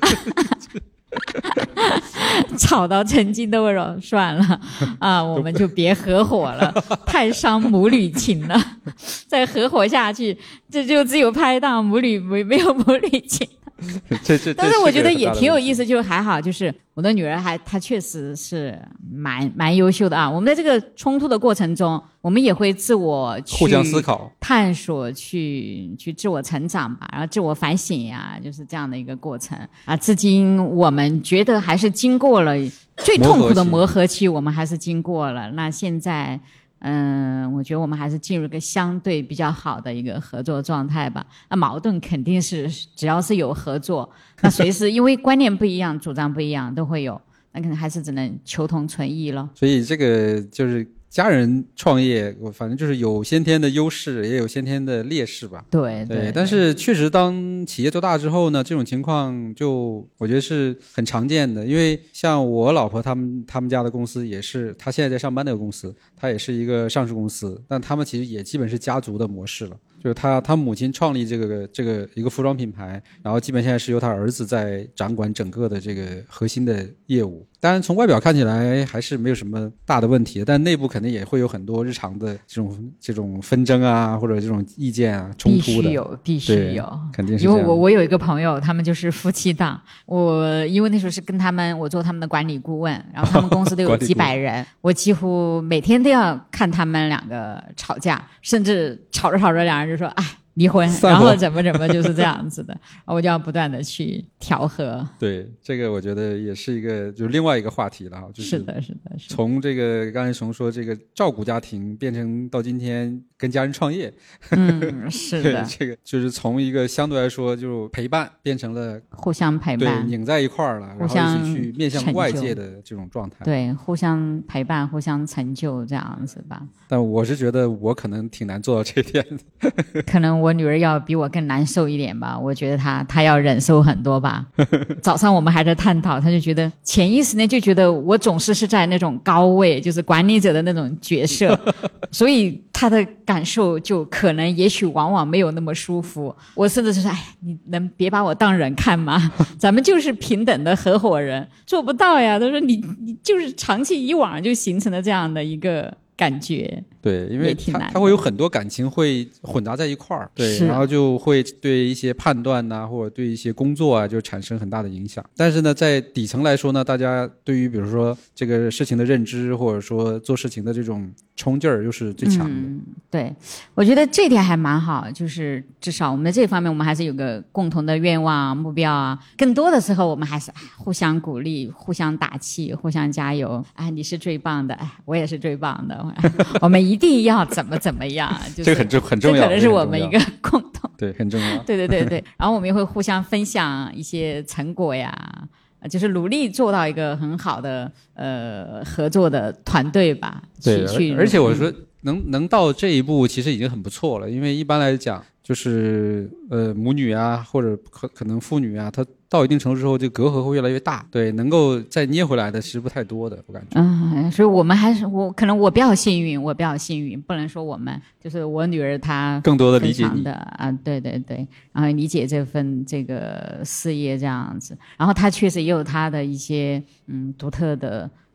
吵到成绩都算了啊，我们就别合伙了，太伤母女情了。再合伙下去，这就只有拍档，母女没有母女情。但是我觉得也挺有意思，就还好，就是我的女儿她确实是蛮优秀的啊。我们在这个冲突的过程中，我们也会自我去互相思考、 探索，去自我成长吧，然后自我反省呀，就是这样的一个过程啊。至今我们觉得还是经过了最痛苦的磨合期，我们还是经过了。那现在。我觉得我们还是进入一个相对比较好的一个合作状态吧。那矛盾肯定是只要是有合作，那随时因为观念不一样、主张不一样都会有，那可能还是只能求同存异了。 所以这个就是家人创业，我反正就是有先天的优势，也有先天的劣势吧。 对， 但是确实当企业做大之后呢，这种情况就我觉得是很常见的。因为像我老婆他们家的公司也是，她现在在上班那个公司，她也是一个上市公司，但他们其实也基本是家族的模式了。就是他母亲创立这个一个服装品牌，然后基本现在是由他儿子在掌管整个的这个核心的业务。当然从外表看起来还是没有什么大的问题，但内部肯定也会有很多日常的这种纷争啊，或者这种意见啊冲突的。 必须有， 肯定是这样。 因为我有一个朋友，他们就是夫妻档。因为那时候是跟我做他们的管理顾问，然后他们公司都有几百人，我几乎每天都要看他们两个吵架，甚至吵着吵着两人就说哎离婚，然后怎么就是这样子的，我就要不断的去调和。 对，这个我觉得也是一个就是另外一个话题了，就是的从这个刚才熊说这个照顾家庭变成到今天跟家人创业， 是的， 这个就是从一个相对来说就陪伴变成了互相陪伴， 对，拧在一块儿了，然后一起去面向外界的这种状态， 对，互相陪伴，互相成就这样子吧。 但我是觉得我可能挺难做到这一点的， 可能我女儿要比我更难受一点吧，我觉得她要忍受很多吧。早上我们还在探讨，她就觉得潜意识内就觉得我总是在那种高位，就是管理者的那种角色，所以她的感受就可能也许往往没有那么舒服。我甚至是说，哎，你能别把我当人看吗？咱们就是平等的合伙人，做不到呀。他说你就是长期以往就形成了这样的一个感觉。 对，因为他会有很多感情会混杂在一块儿，对，然后就会对一些判断呐，或者对一些工作啊，就产生很大的影响。但是呢，在底层来说呢，大家对于比如说这个事情的认知，或者说做事情的这种冲劲儿，又是最强的。 对，我觉得这点还蛮好，就是至少我们在这方面，我们还是有个共同的愿望、目标啊。更多的时候，我们还是互相鼓励、互相打气、互相加油。哎，你是最棒的，哎，我也是最棒的，我们一定要怎么样，就是、 这个很重要， 这可能是我们一个共同， 对，很重要。 对，然后我们也会互相分享一些成果呀，就是努力做到一个很好的合作的团队吧。 对，而且我说能到这一步，其实已经很不错了，因为一般来讲，就是母女啊，或者可能父女啊，她到一定程度之后，这隔阂会越来越大。对，能够再捏回来的其实不太多的，我感觉。 所以我们还是可能我比较幸运，不能说我们，就是我女儿她更多的理解你啊，对，然后理解这个事业这样子，然后她确实也有她的一些独特的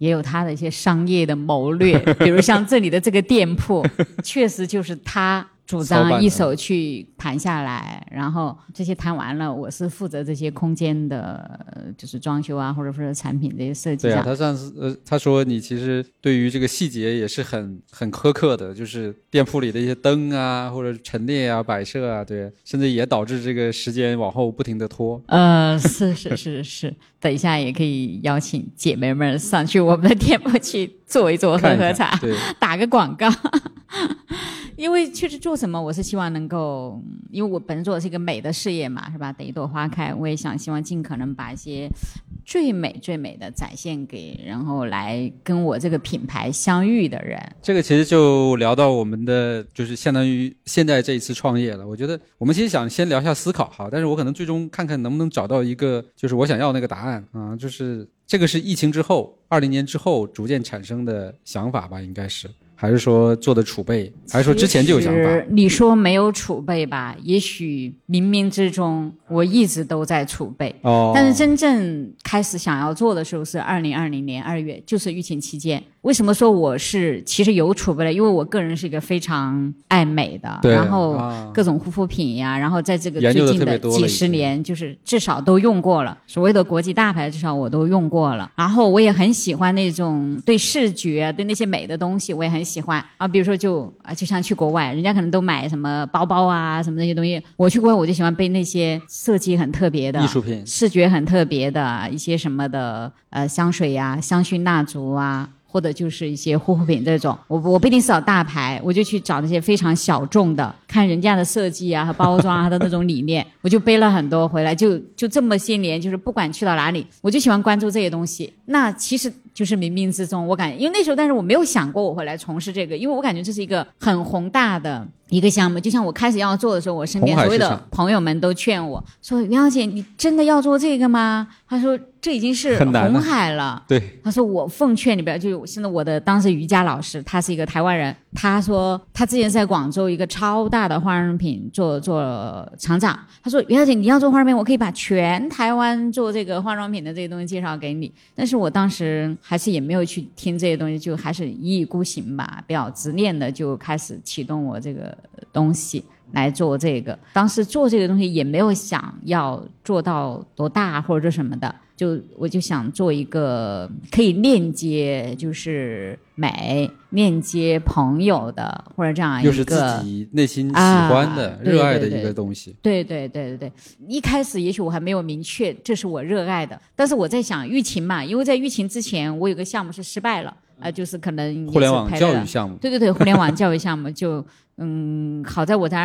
也有他的一些商业的谋略，比如像这里的这个店铺确实就是他主张一手去谈下来，然后这些谈完了，我是负责这些空间的就是装修啊，或者说产品这些设计上。 对啊，他上次他说你其实对于这个细节也是很苛刻的，就是店铺里的一些灯啊或者陈列啊摆设啊，对，甚至也导致这个时间往后不停的拖。 是，等一下也可以邀请姐妹们上去我们的店铺去坐一坐，喝喝茶， 对， 打个广告。因为确实做什么我是希望能够，因为我本身做的是一个美的事业嘛，是吧，等一朵花开，我也希望尽可能把一些最美的展现给然后来跟我这个品牌相遇的人。 这个其实就聊到我们的就是相当于现在这一次创业了。我觉得我们其实想先聊一下思考哈，但是我可能最终看看能不能找到一个就是我想要那个答案啊，就是这个是疫情之后20年之后逐渐产生的想法吧，应该是，还是说做的储备，还是说之前就有想法？ 你说没有储备吧，也许冥冥之中我一直都在储备，但是真正开始想要做的时候是2020年2月，就是疫情期间。为什么说我是其实有储备了？因为我个人是一个非常爱美的，然后各种护肤品呀，然后在这个最近的几十年就是至少都用过了，所谓的国际大牌至少我都用过了。然后我也很喜欢那种对视觉对那些美的东西我也很喜欢啊，比如说就像去国外，人家可能都买什么包包啊什么那些东西，我去国外我就喜欢背那些设计很特别的艺术品， 视觉很特别的一些什么的香水啊，香薰蜡烛啊，或者就是一些护肤品这种，我不一定是找大牌，我就去找那些非常小众的，看人家的设计啊和包装啊的那种理念，我就背了很多回来，就这么些年，就是不管去到哪里，我就喜欢关注这些东西。那其实就是冥冥之中，我感觉，因为那时候，但是我没有想过我会来从事这个，因为我感觉这是一个很宏大的一个项目。就像我开始要做的时候，我身边所有的朋友们都劝我说：“袁小姐，你真的要做这个吗？”他说：“这已经是红海了。” 对， 他说：“我奉劝你不要。”就现在我的当时瑜伽老师，他是一个台湾人，他说他之前在广州一个超大的化妆品做厂长，他说：“袁小姐，你要做化妆品，我可以把全台湾做这个化妆品的这些东西介绍给你。”但是我当时还是也没有去听这些东西，就还是一意孤行吧，比较执念的就开始启动我这个东西来做这个。当时做这个东西也没有想要做到多大或者什么的，我就想做一个可以链接就是美链接朋友的，或者这样一个又是自己内心喜欢的、热爱的一个东西。 对，一开始也许我还没有明确这是我热爱的，但是我在想疫情嘛，因为在疫情之前我有个项目是失败了就是可能互联网教育项目。 对，互联网教育项目就好在我在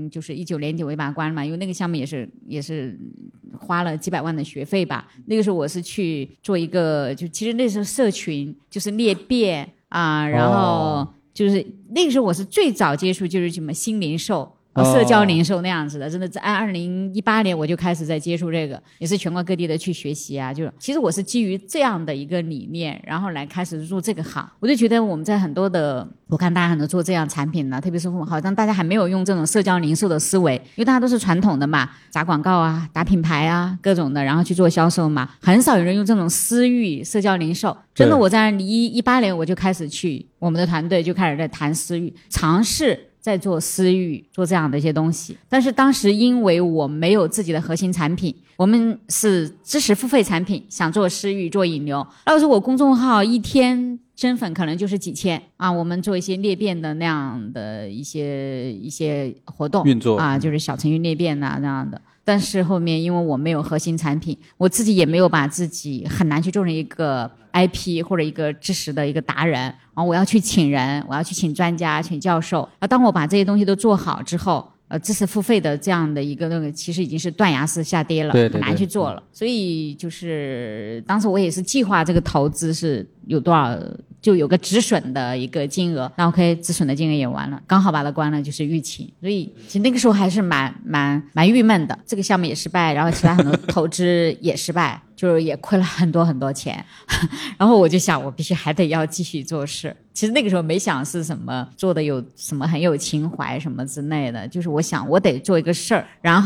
19年底我就把它关了嘛，因为那个项目也是花了几百万的学费吧。那个时候我是去做一个，就其实那时候社群就是裂变啊，然后就是那个时候我是最早接触就是什么新零售。社交零售那样子的，真的在2018年我就开始在接触这个，也是全国各地的去学习啊。就是其实我是基于这样的一个理念，然后来开始入这个行。我就觉得我们在很多的，我看大家很多做这样产品呢，特别是好像大家还没有用这种社交零售的思维，因为大家都是传统的嘛，打广告啊、打品牌啊各种的，然后去做销售嘛，很少有人用这种私域社交零售。真的，我在2018年我就开始去，我们的团队就开始在谈私域，尝试在做私域，做这样的一些东西。但是当时因为我没有自己的核心产品，我们是知识付费产品，想做私域做引流，那时候我公众号一天增粉可能就是几千啊，我们做一些裂变的那样的一些活动运作啊，就是小程序裂变啊那样的。但是后面因为我没有核心产品，我自己也没有把自己很难去做成一个 IP 或者一个知识的一个达人，然后我要去请人，我要去请专家请教授。当我把这些东西都做好之后，知识付费的这样的一个那个其实已经是断崖式下跌了， 对， 很难去做了。所以就是当时我也是计划这个投资是有多少，就有个止损的一个金额，那 OK 止损的金额也完了，刚好把它关了，就是疫情。所以其实那个时候还是蛮郁闷的，这个项目也失败，然后其他很多投资也失败，就是也亏了很多钱然后我就想我必须还得要继续做事。其实那个时候没想是什么做的有什么很有情怀什么之类的，就是我想我得做一个事儿，然后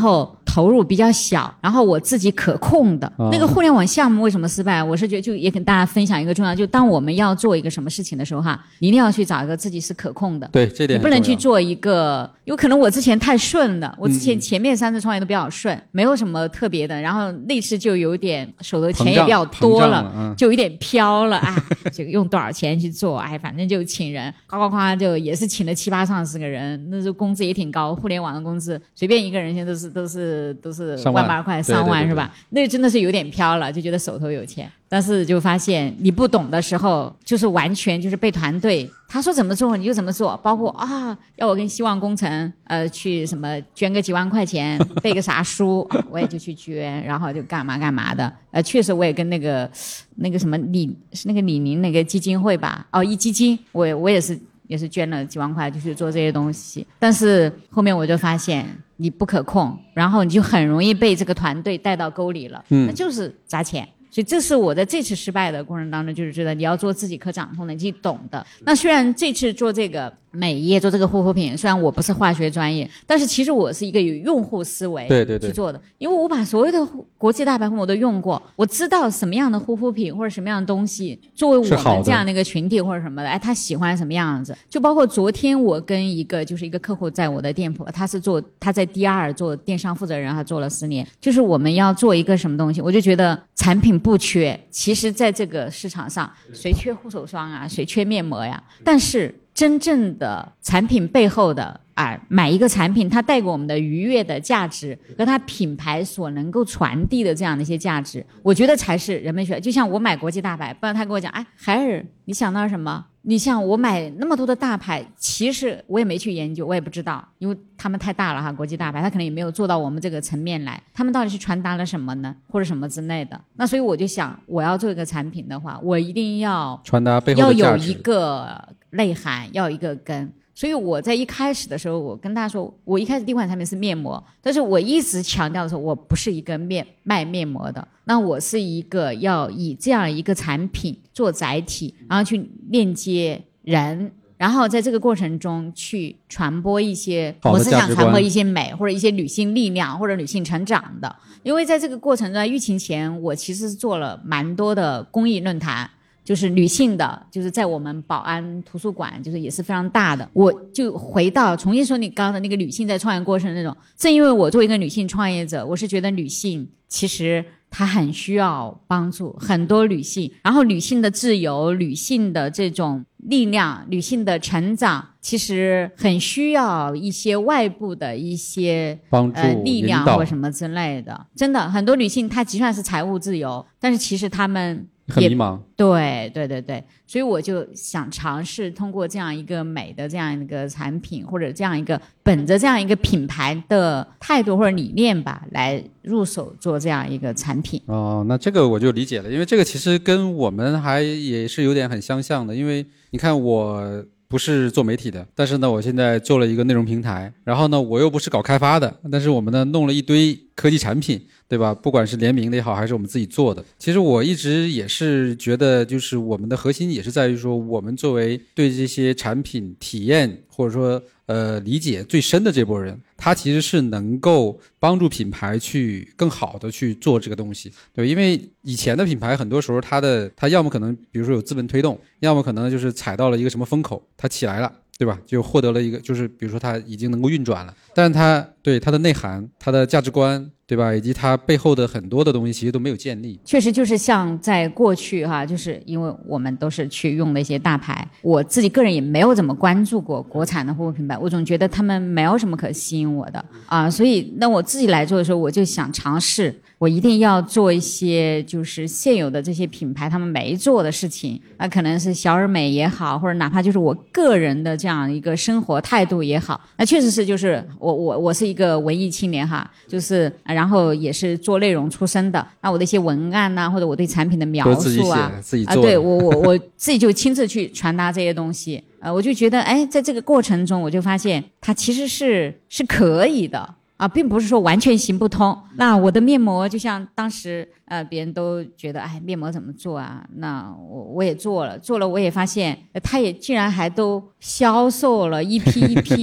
投入比较小，然后我自己可控的。那个互联网项目为什么失败？我是觉得就也跟大家分享一个重要，就当我们要做一个什么事情的时候哈，你一定要去找一个自己是可控的。 对，这点你不能去做一个，有可能我之前太顺了，我之前前面3次创业都比较顺，没有什么特别的，然后那次就有点手头钱也比较多了，就有点飘了啊，就用多少钱去做，哎，反正就请人，夸就也是请了7、8、30个人，那时候工资也挺高，互联网的工资随便一个人现在都是万把块、3万是吧？那真的是有点飘了，就觉得手头有钱。但是就发现你不懂的时候，就是完全就是被团队他说怎么做你就怎么做，包括要我跟希望工程去什么捐个几万块钱背个啥书我也就去捐，然后就干嘛的。确实我也跟那个什么李宁那个基金会吧，一基金我也是捐了几万块就去做这些东西。但是后面我就发现你不可控，然后你就很容易被这个团队带到沟里了，那就是砸钱。所以这是我在这次失败的过程当中，就是觉得你要做自己可掌控的，你自己懂的。那虽然这次做这个美业，做这个护肤品，虽然我不是化学专业，但是其实我是一个有用户思维去做的。对，因为我把所有的国际大牌我都用过，我知道什么样的护肤品或者什么样的东西作为我们这样的一个群体或者什么的，他喜欢什么样子。就包括昨天我跟一个客户在我的店铺，他在 DR 做电商负责人，他做了10年。就是我们要做一个什么东西，我就觉得产品不缺，其实在这个市场上谁缺护手霜啊，谁缺面膜呀，但是真正的产品背后的买一个产品它带给我们的愉悦的价值和它品牌所能够传递的这样的一些价值，我觉得才是人们需要。就像我买国际大牌，不然他跟我讲海尔你想到什么，你像我买那么多的大牌，其实我也没去研究，我也不知道，因为他们太大了哈，国际大牌他可能也没有做到我们这个层面来，他们到底是传达了什么呢，或者什么之类的。那所以我就想，我要做一个产品的话，我一定要传达背后的价值， 要有一个内涵，要有一个根。所以我在一开始的时候，我跟大家说，我一开始第一款产品是面膜，但是我一直强调的时候，我不是一个卖面膜的，那我是一个要以这样一个产品做载体，然后去链接人，然后在这个过程中去传播一些我是想传播一些美或者一些女性力量或者女性成长的。因为在这个过程中，疫情前我其实是做了蛮多的公益论坛，就是女性的，就是在我们宝安图书馆，就是也是非常大的。我就回到重新说你刚刚的那个女性在创业过程那种，正因为我作为一个女性创业者，我是觉得女性其实她很需要帮助，很多女性，然后女性的自由，女性的这种力量，女性的成长，其实很需要一些外部的一些帮助、 力量或什么之类的。真的，很多女性她就算是财务自由，但是其实她们很迷茫。 对，所以我就想尝试通过这样一个美的这样一个产品，或者这样一个本着这样一个品牌的态度或者理念吧，来入手做这样一个产品。 那这个我就理解了，因为这个其实跟我们也是有点很相像的。因为你看我不是做媒体的，但是呢我现在做了一个内容平台，然后呢我又不是搞开发的，但是我们呢弄了一堆科技产品，对吧？不管是联名的也好，还是我们自己做的，其实我一直也是觉得，就是我们的核心也是在于说，我们作为对这些产品体验或者说理解最深的这波人，他其实是能够帮助品牌去更好的去做这个东西。对，因为以前的品牌很多时候它要么可能比如说有资本推动，要么可能就是踩到了一个什么风口，它起来了，对吧？就获得了一个，就是比如说它已经能够运转了，但是它对它的内涵、它的价值观，对吧？以及它背后的很多的东西其实都没有建立。 确实就是像在过去就是因为我们都是去用的一些大牌，我自己个人也没有怎么关注过国产的护肤品牌，我总觉得他们没有什么可吸引我的所以那我自己来做的时候，我就想尝试，我一定要做一些就是现有的这些品牌他们没做的事情，那可能是小而美也好，或者哪怕就是我个人的这样一个生活态度也好，那确实是就是我是一个文艺青年就是然后也是做内容出身的，那我的一些文案或者我对产品的描述自己做对我自己就亲自去传达这些东西我就觉得在这个过程中我就发现它其实是可以的并不是说完全行不通。那我的面膜就像当时别人都觉得面膜怎么做那我也做了我也发现它也竟然还都销售了一批了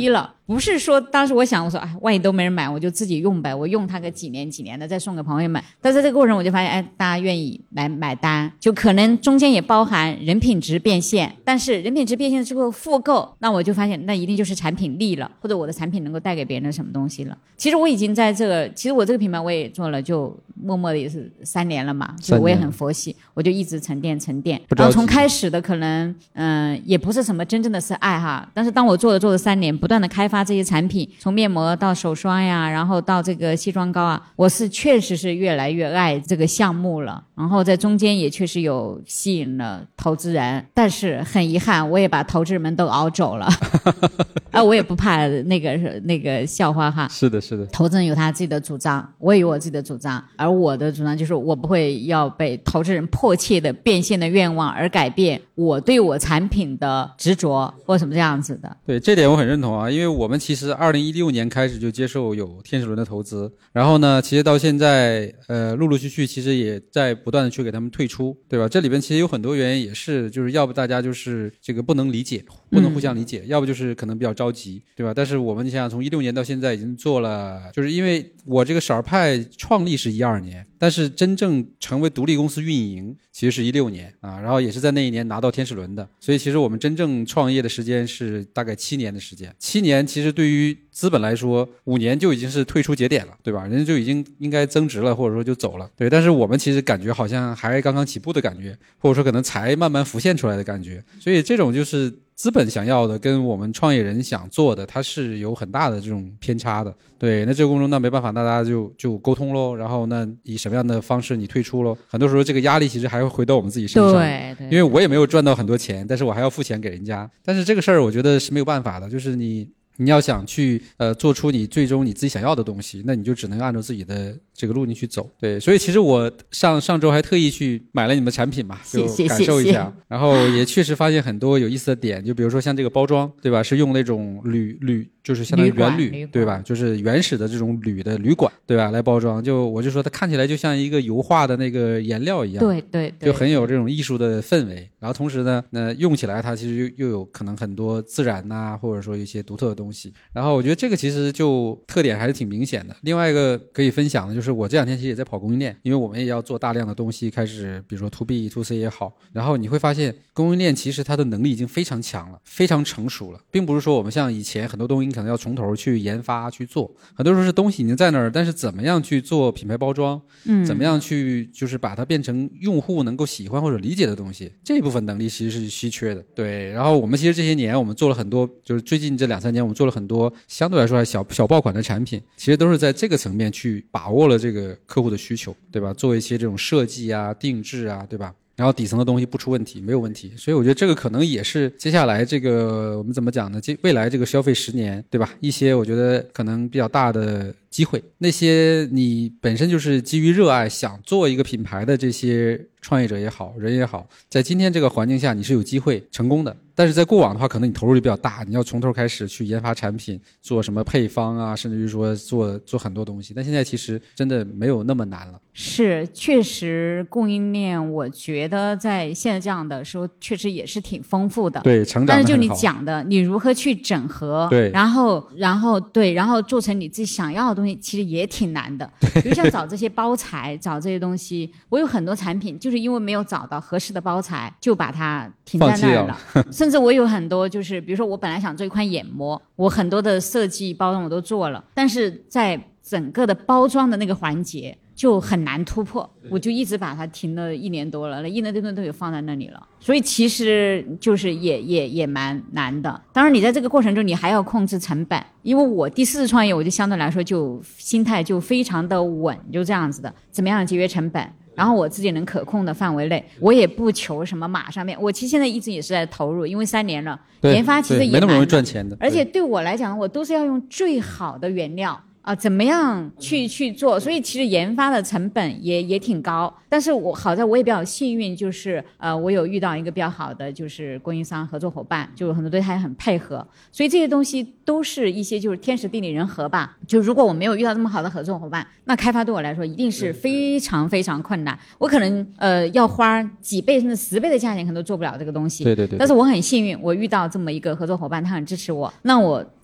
不是说当时我想我说万一都没人买我就自己用呗，我用它个几年的再送给朋友们。但是这个过程我就发现大家愿意来买单，就可能中间也包含人品值变现，但是人品值变现之后复购，那我就发现那一定就是产品力了，或者我的产品能够带给别人什么东西了。其实我已经在这个，其实我这个品牌我也做了就默默的也是3年了嘛，所以我也很佛系，我就一直沉淀，然后从开始的可能也不是什么真正的是爱哈，但是当我做了3年，不断的开发这些产品，从面膜到手霜呀，然后到这个卸妆膏啊，我是确实是越来越爱这个项目了。然后在中间也确实有吸引了投资人，但是很遗憾我也把投资人们都熬走了我也不怕那个笑话哈。 是的投资人有他自己的主张，我也有我自己的主张，而我的主张就是我不会要被投资人迫切的变现的愿望而改变我对我产品的执着或什么这样子的。 对，这点我很认同啊，因为我们其实2016年开始就接受有天使轮的投资，然后呢其实到现在陆陆续续其实也在不断的去给他们退出，对吧？这里边其实有很多原因，也是就是要不大家就是这个不能理解，不能互相理解，要不就是可能比较着急，对吧？但是我们你想想从16年到现在已经做了，就是因为我这个少儿派创立是12年，但是真正成为独立公司运营其实是16年啊，然后也是在那一年拿到天使轮的，所以其实我们真正创业的时间是大概7年的时间。7年其实对于资本来说5年就已经是退出节点了，对吧？人家就已经应该增值了，或者说就走了，对。但是我们其实感觉好像还刚刚起步的感觉，或者说可能才慢慢浮现出来的感觉，所以这种就是资本想要的跟我们创业人想做的它是有很大的这种偏差的，对。那这个过程中那没办法，大家就沟通咯，然后那以什么样的方式你退出咯，很多时候这个压力其实还会回到我们自己身上， 对， 因为我也没有赚到很多钱，但是我还要付钱给人家，但是这个事儿我觉得是没有办法的，就是你要想去做出你最终你自己想要的东西，那你就只能按照自己的这个路径去走，对。所以其实我上周还特意去买了你们的产品嘛，就感受一下，然后也确实发现很多有意思的点，就比如说像这个包装，对吧？是用那种铝就是相当于原铝，对吧？就是原始的这种铝的铝管，对吧？来包装，我就说它看起来就像一个油画的那个颜料一样， 对， 就很有这种艺术的氛围。然后同时呢，用起来它其实又有可能很多自然呐，或者说一些独特的东西。然后我觉得这个其实就特点还是挺明显的。另外一个可以分享的就是我这2天其实也在跑供应链，因为我们也要做大量的东西，开始比如说 to B to C 也好，然后你会发现供应链其实它的能力已经非常强了，非常成熟了，并不是说我们像以前很多东西可能要从头去研发去做，很多时候是东西已经在那儿，但是怎么样去做品牌包装，怎么样去就是把它变成用户能够喜欢或者理解的东西，这部分能力其实是稀缺的，对。然后我们其实这些年我们做了很多，就是最近这2-3年我们做了很多相对来说还小爆款的产品，其实都是在这个层面去把握了这个客户的需求，对吧？做一些这种设计啊定制啊，对吧？然后底层的东西不出问题，没有问题。所以我觉得这个可能也是接下来这个我们怎么讲呢，未来这个消费10年，对吧？一些我觉得可能比较大的机会，那些你本身就是基于热爱想做一个品牌的这些创业者也好，人也好，在今天这个环境下你是有机会成功的。但是在过往的话可能你投入就比较大，你要从头开始去研发产品，做什么配方啊，甚至于说做很多东西，但现在其实真的没有那么难了。 是，确实供应链我觉得在现在这样的时候确实也是挺丰富的， 对，成长得但是就很好。 你讲的你如何去整合， 对， 然后做成你自己想要的东西其实也挺难的。比如像找这些包材找这些东西，我有很多产品就是因为没有找到合适的包材就把它停在那儿了甚至我有很多就是比如说我本来想做一款眼膜，我很多的设计包装我都做了，但是在整个的包装的那个环节就很难突破，我就一直把它停了1年多了，1年多都有放在那里了，所以其实就是也蛮难的。当然你在这个过程中你还要控制成本，因为我第4次创业我就相对来说就心态就非常的稳，就这样子的，怎么样节约成本，然后我自己能可控的范围内，我也不求什么马上面。我其实现在一直也是在投入，因为3年了，研发其实也没那么容易赚钱的， 而且对我来讲我都是要用最好的原料啊，怎么样去做，所以其实研发的成本也挺高，但是好在我也比较幸运，就是我有遇到一个比较好的就是供应商合作伙伴，就很多对他也很配合，所以这些东西都是一些就是天时地利人和吧。就如果我没有遇到这么好的合作伙伴，那开发对我来说一定是非常非常困难，我可能要花几倍甚至10倍的价钱可能都做不了这个东西。 对， 但是我很幸运，我遇到这么一个合作伙伴，他很支持我，那我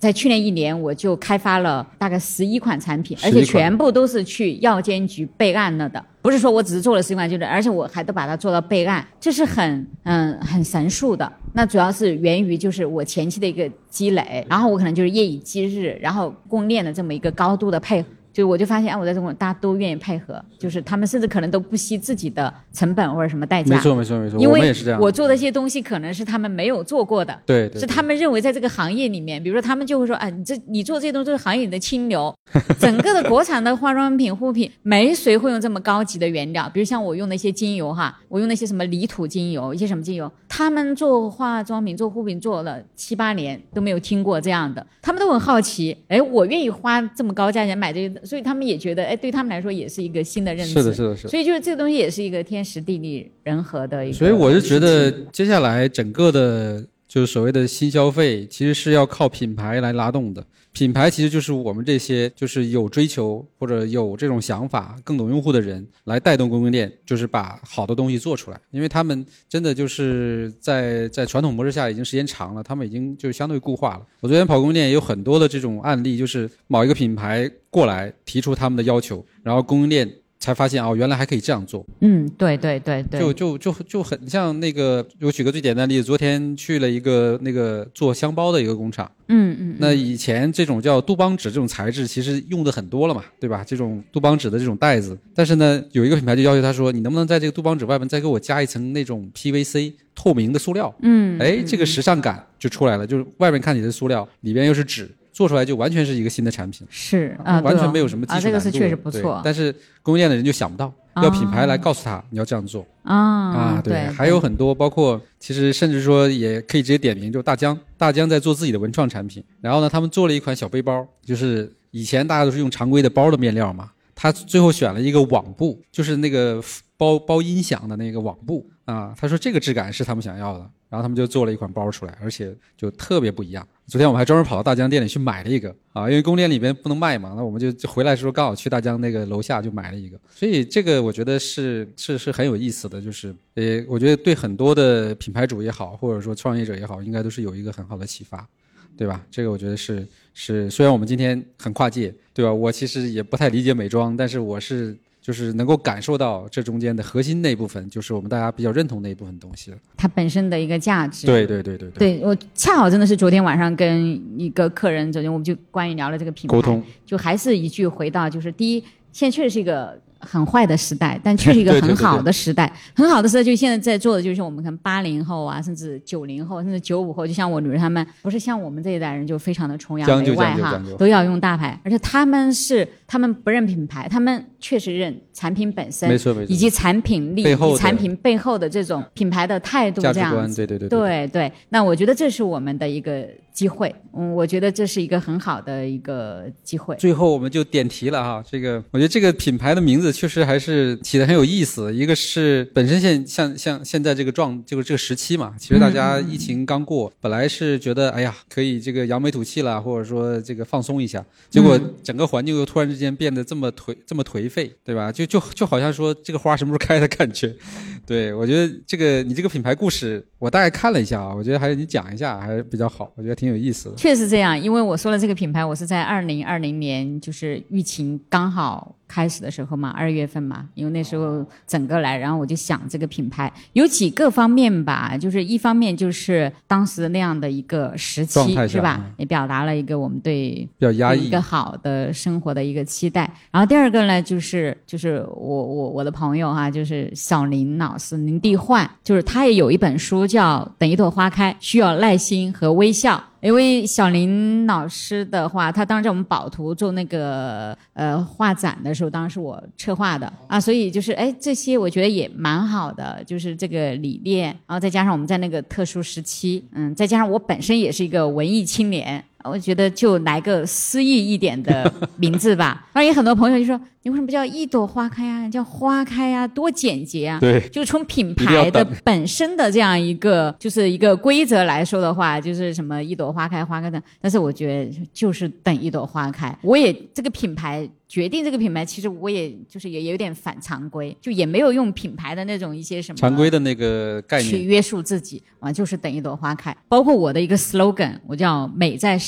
在去年1年我就开发了大概11款产品，而且全部都是去药监局备案了的，不是说我只是做了11款就是，而且我还都把它做到备案，这是很神速的。那主要是源于就是我前期的一个积累，然后我可能就是夜以继日，然后供应链的这么一个高度的配合，就我就发现我在中国大家都愿意配合，就是他们甚至可能都不惜自己的成本或者什么代价。 没错， 因为我们也是这样。 我做的一些东西可能是他们没有做过的， 对， 是他们认为在这个行业里面，比如说他们就会说，你做这些东西都是行业里的清流，整个的国产的化妆品、护肤品，没谁会用这么高级的原料，比如像我用那些精油哈，我用那些什么泥土精油，一些什么精油，他们做化妆品、做护肤品做了7、8年都没有听过这样的，他们都很好奇，我愿意花这么高价钱买这些，所以他们也觉得，对他们来说也是一个新的认知。 是的。 所以就是这个东西也是一个天时地利人和的一个。 所以我是觉得接下来整个的就是所谓的新消费，其实是要靠品牌来拉动的。品牌其实就是我们这些就是有追求或者有这种想法更懂用户的人来带动供应链，就是把好的东西做出来。因为他们真的就是在传统模式下已经时间长了，他们已经就是相对固化了。我昨天跑供应链也有很多的这种案例，就是某一个品牌过来提出他们的要求，然后供应链才发现原来还可以这样做。 对， 就很像那个，我举个最简单的例子，昨天去了一个那个做香包的一个工厂。那以前这种叫杜邦纸这种材质其实用的很多了嘛，对吧？这种杜邦纸的这种袋子，但是呢，有一个品牌就要求他说，你能不能在这个杜邦纸外面再给我加一层那种 PVC 透明的塑料？这个时尚感就出来了，就是外面看起来是塑料，里边又是纸。做出来就完全是一个新的产品， 是完全没有什么技术难度， 这个是确实不错。 但是供应链的人就想不到，要品牌来告诉他你要这样做对，还有很多，包括其实甚至说也可以直接点名，就大疆在做自己的文创产品，然后呢，他们做了一款小背包，就是以前大家都是用常规的包的面料嘛，他最后选了一个网布，就是那个包音响的那个网布他说这个质感是他们想要的，然后他们就做了一款包出来，而且就特别不一样。昨天我们还专门跑到大疆店里去买了一个因为供应链里边不能卖嘛，那我们就回来的时候刚好去大疆那个楼下就买了一个，所以这个我觉得是很有意思的，就是我觉得对很多的品牌主也好，或者说创业者也好，应该都是有一个很好的启发，对吧？这个我觉得是虽然我们今天很跨界，对吧？我其实也不太理解美妆，但是我是就是能够感受到这中间的核心那一部分，就是我们大家比较认同的一部分东西了， 它本身的一个价值。 对， 我恰好真的是昨天晚上跟一个客人，昨天我们就关于聊了这个品牌沟通， 就还是一句回到，就是第一，现在确实是一个很坏的时代，但却是一个很好的时代。很好的时代，就现在在做的就是我们看80后啊，甚至90后，甚至95后，就像我女儿他们，不是像我们这一代人就非常的崇洋媚外哈，都要用大牌，而且他们不认品牌，他们确实认产品本身， 没错， 以及产品力，以及产品背后的这种品牌的态度， 价值观，对。 那我觉得这是我们的一个机会，我觉得这是一个很好的一个机会。 最后我们就点题了哈，这个我觉得这个品牌的名字确实还是起得很有意思。一个是本身像现在这个就是这个时期嘛，其实大家疫情刚过，本来是觉得哎呀可以这个扬眉吐气了，或者说这个放松一下，结果整个环境又突然之间变得这么颓废，对吧？就好像说这个花什么时候开的感觉。对，我觉得你这个品牌故事我大概看了一下我觉得还是你讲一下还是比较好，我觉得挺有意思的。 确实这样，因为我说了这个品牌，我是在2020年，就是疫情刚好开始的时候嘛，2月份嘛，因为那时候整个来，然后我就想这个品牌有几个方面吧，就是一方面就是当时那样的一个时期是吧，也表达了一个我们对比较压抑一个好的生活的一个期待。然后第二个呢，就是我的朋友哈，就是小林老师林地焕，就是他也有一本书叫《等一朵花开，需要耐心和微笑》。因为小林老师的话，他当时在我们宝图做那个画展的时候，当时是我策划的所以就是这些我觉得也蛮好的，就是这个理念，然后再加上我们在那个特殊时期，再加上我本身也是一个文艺青年，我觉得就来个诗意一点的名字吧。而且很多朋友就说，你为什么不叫一朵花开啊，叫花开啊，多简洁啊。 对， 就从品牌的本身的这样一个就是一个规则来说的话，就是什么一朵花开花开的，但是我觉得就是等一朵花开。我也这个品牌决定这个品牌，其实我也就是也有点反常规，就也没有用品牌的那种一些什么常规的那个概念去约束自己就是等一朵花开。包括我的一个 slogan， 我叫美在时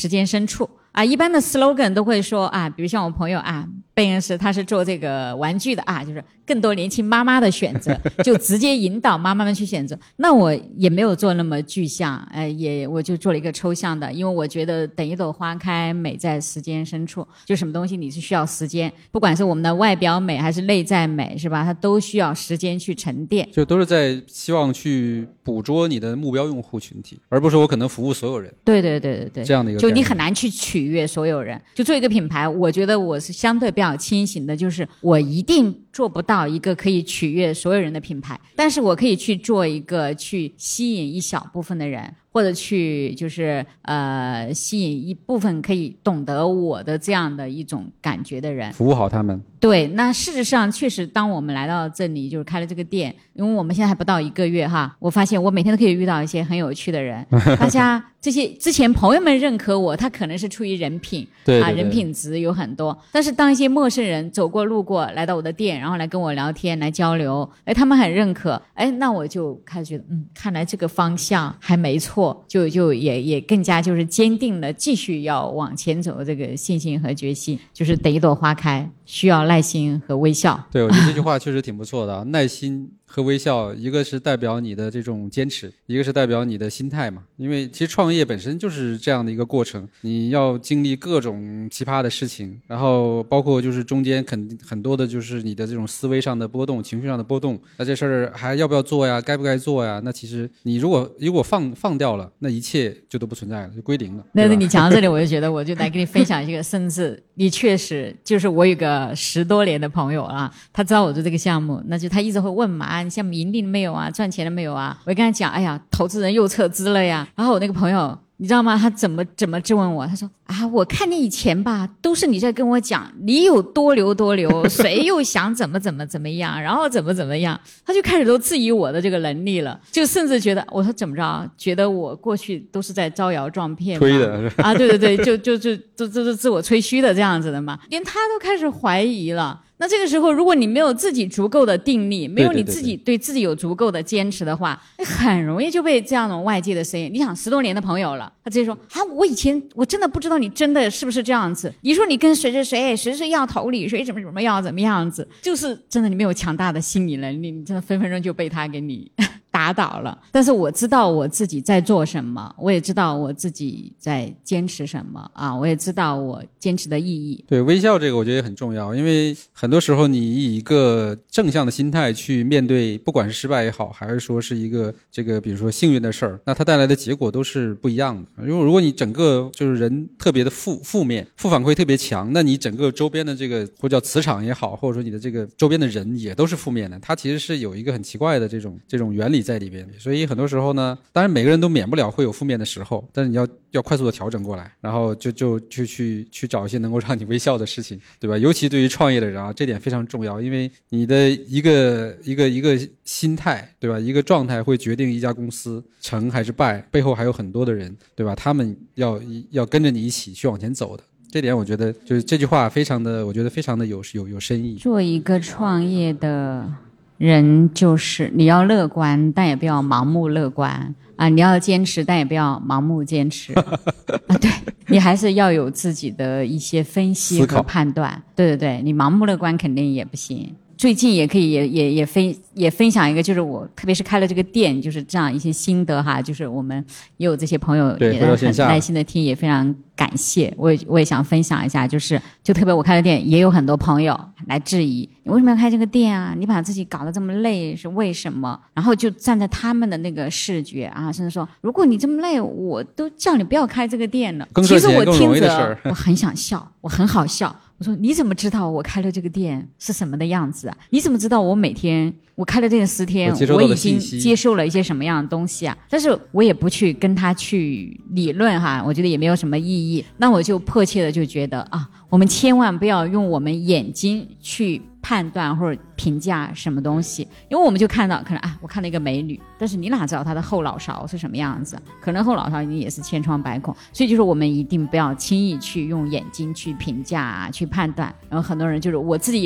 时间深处啊，一般的 slogan 都会说啊，比如像我朋友啊，贝恩斯他是做这个玩具的啊，就是更多年轻妈妈的选择，就直接引导妈妈们去选择。那我也没有做那么具象，我就做了一个抽象的，因为我觉得等一朵花开，美在时间深处，就什么东西你是需要时间，不管是我们的外表美还是内在美，是吧？它都需要时间去沉淀， 就都是在希望去捕捉你的目标用户群体，而不是我可能服务所有人。 对， 这样的一个就你很难去取悦所有人。就做一个品牌，我觉得我是相对比较清醒的，就是我一定做不到一个可以取悦所有人的品牌，但是我可以去做一个去吸引一小部分的人，或者去就是吸引一部分可以懂得我的这样的一种感觉的人， 服务好他们。 对，那事实上确实当我们来到这里就是开了这个店，因为我们现在还不到1个月哈，我发现我每天都可以遇到一些很有趣的人大家这些之前朋友们认可我，他可能是出于人品， 对， 人品值有很多，但是当一些陌生人走过路过来到我的店，然后来跟我聊天来交流，他们很认可，那我就开始觉得看来这个方向还没错，就也更加就是坚定了继续要往前走的这个信心和决心，就是等一朵花开需要耐心和微笑。 对，我觉得这句话确实挺不错的啊，耐心和微笑，一个是代表你的这种坚持，一个是代表你的心态嘛。因为其实创业本身就是这样的一个过程，你要经历各种奇葩的事情，然后包括就是中间很多的就是你的这种思维上的波动，情绪上的波动，那这事儿还要不要做呀，该不该做呀，那其实你如果放掉了，那一切就都不存在了，就归零了。 那你讲到这里我就觉得我就来跟你分享一个甚至你确实就是我有个10多年的朋友啊，他知道我做这个项目，那就他一直会问嘛，你项目盈利了没有啊，赚钱了没有啊，我跟他讲，哎呀投资人又撤资了呀，然后我那个朋友你知道吗，他怎么质问我，他说啊，我看你以前吧都是你在跟我讲你有多留谁又想怎么样，然后怎么样，他就开始都质疑我的这个能力了，就甚至觉得我说怎么着，觉得我过去都是在招摇撞骗推的啊，对，就自我吹嘘的这样子的嘛，连他都开始怀疑了。那这个时候如果你没有自己足够的定力，没有你自己对自己有足够的坚持的话，很容易就被这样的外界的声音，你想10多年的朋友了，他直接说啊，我以前我真的不知道你真的是不是这样子，你说你跟谁要投你，谁怎么要怎么样子，就是真的你没有强大的心理能力，你真的分分钟就被他给你打倒了。但是我知道我自己在做什么，我也知道我自己在坚持什么啊，我也知道我坚持的意义。 对，微笑这个我觉得也很重要，因为很多时候你以一个正向的心态去面对，不管是失败也好，还是说是一个这个比如说幸运的事儿，那它带来的结果都是不一样的。因为如果你整个就是人特别的负面，负反馈特别强，那你整个周边的这个或者叫磁场也好，或者说你的这个周边的人也都是负面的，它其实是有一个很奇怪的这种原理在里边。所以很多时候呢，当然每个人都免不了会有负面的时候，但是你要快速的调整过来，然后就去找一些能够让你微笑的事情，对吧？尤其对于创业的人啊，这点非常重要，因为你的一个心态，对吧？一个状态会决定一家公司成还是败，背后还有很多的人，对吧？他们要跟着你一起去往前走的。这点我觉得就是这句话我觉得非常的有深意。做一个创业的人就是你要乐观，但也不要盲目乐观啊！你要坚持，但也不要盲目坚持啊！对，你还是要有自己的一些分析和判断。对，你盲目乐观肯定也不行。最近也可以也分享一个，就是我特别是开了这个店，就是这样一些心得哈，就是我们也有这些朋友也很耐心的听，也非常感谢。我也想分享一下，就特别我开了店，也有很多朋友来质疑你为什么要开这个店啊？你把自己搞得这么累是为什么？然后就站在他们的那个视觉啊，甚至说如果你这么累，我都叫你不要开这个店了。其实我听着我很想笑，我很好笑。我说你怎么知道我开了这个店是什么的样子啊？你怎么知道我每天我开了这个10天我已经接受了一些什么样的东西啊？但是我也不去跟他去理论哈，我觉得也没有什么意义。那我就迫切的就觉得啊，我们千万不要用我们眼睛去判断或者评价什么东西，因为我们就看到可能我看了一个美女，但是你哪知道她的后脑勺是什么样子，可能后脑勺也是千疮百孔。所以就是我们一定不要轻易去用眼睛去评价去判断。然后很多人就是我自己也在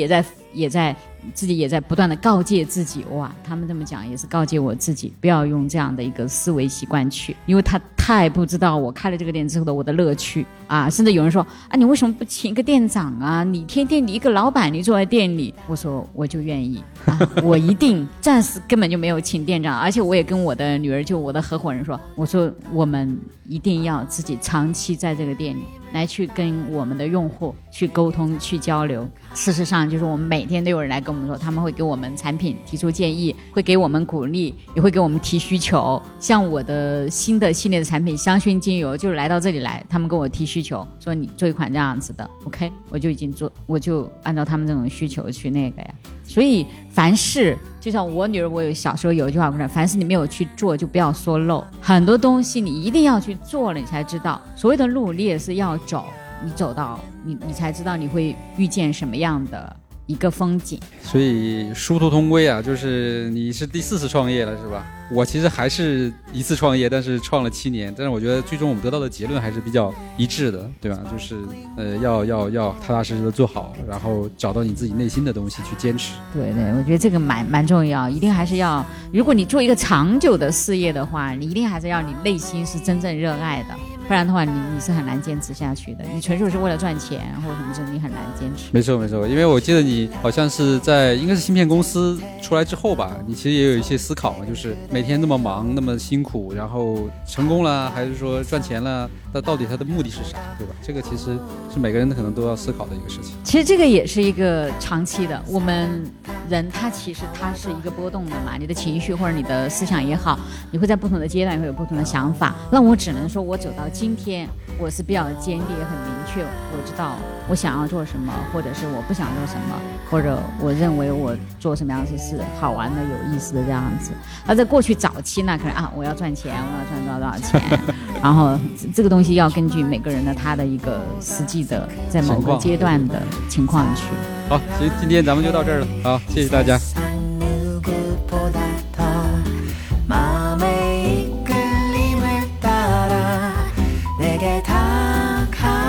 自己也在不断的告诫自己，哇，他们这么讲也是告诫我自己，不要用这样的一个思维习惯去，因为他太不知道我开了这个店之后的我的乐趣啊！甚至有人说啊，你为什么不请一个店长啊？你天天你一个老板，你坐在店里，我说我就愿意啊，我一定暂时根本就没有请店长，而且我也跟我的女儿，就我的合伙人说，我说我们一定要自己长期在这个店里来去跟我们的用户去沟通去交流。事实上就是我们每天都有人来跟我们说，他们会给我们产品提出建议，会给我们鼓励，也会给我们提需求。像我的新的系列的产品香薰精油，就是来到这里来，他们跟我提需求，说你做一款这样子的 OK， 我就已经做，我就按照他们这种需求去那个呀。所以凡事就像我女儿，我有小时候有一句话不是，凡事你没有去做就不要说漏，很多东西你一定要去做了你才知道，所谓的路你也是要走，你走到你才知道你会遇见什么样的一个风景。 所以殊途同归啊，就是你是第4次创业了是吧？我其实还是1次创业，但是创了7年，但是我觉得最终我们得到的结论还是比较一致的，对吧？就是要踏踏实实的做好，然后找到你自己内心的东西去坚持。对对，我觉得这个蛮重要，一定还是要，如果你做一个长久的事业的话，你一定还是要你内心是真正热爱的，不然的话你是很难坚持下去的。你纯粹是为了赚钱或者什么事，你很难坚持。 没错没错，因为我记得你好像是在应该是芯片公司出来之后吧，你其实也有一些思考嘛，就是每天那么忙那么辛苦，然后成功了还是说赚钱了，那到底它的目的是啥，对吧？这个其实是每个人可能都要思考的一个事情。 其实这个也是一个长期的，我们人其实他是一个波动的嘛，你的情绪或者你的思想也好，你会在不同的阶段会有不同的想法。那我只能说我走到今天，我是比较坚定也很明确，我知道我想要做什么，或者是我不想做什么，或者我认为我做什么样子是好玩的有意思的这样子。而在过去早期呢，可能我要赚钱，我要赚多少钱然后这个东西要根据每个人的他的一个实际的在某个阶段的情况去。 好，所以今天咱们就到这儿了，好，谢谢大家。내 게 다가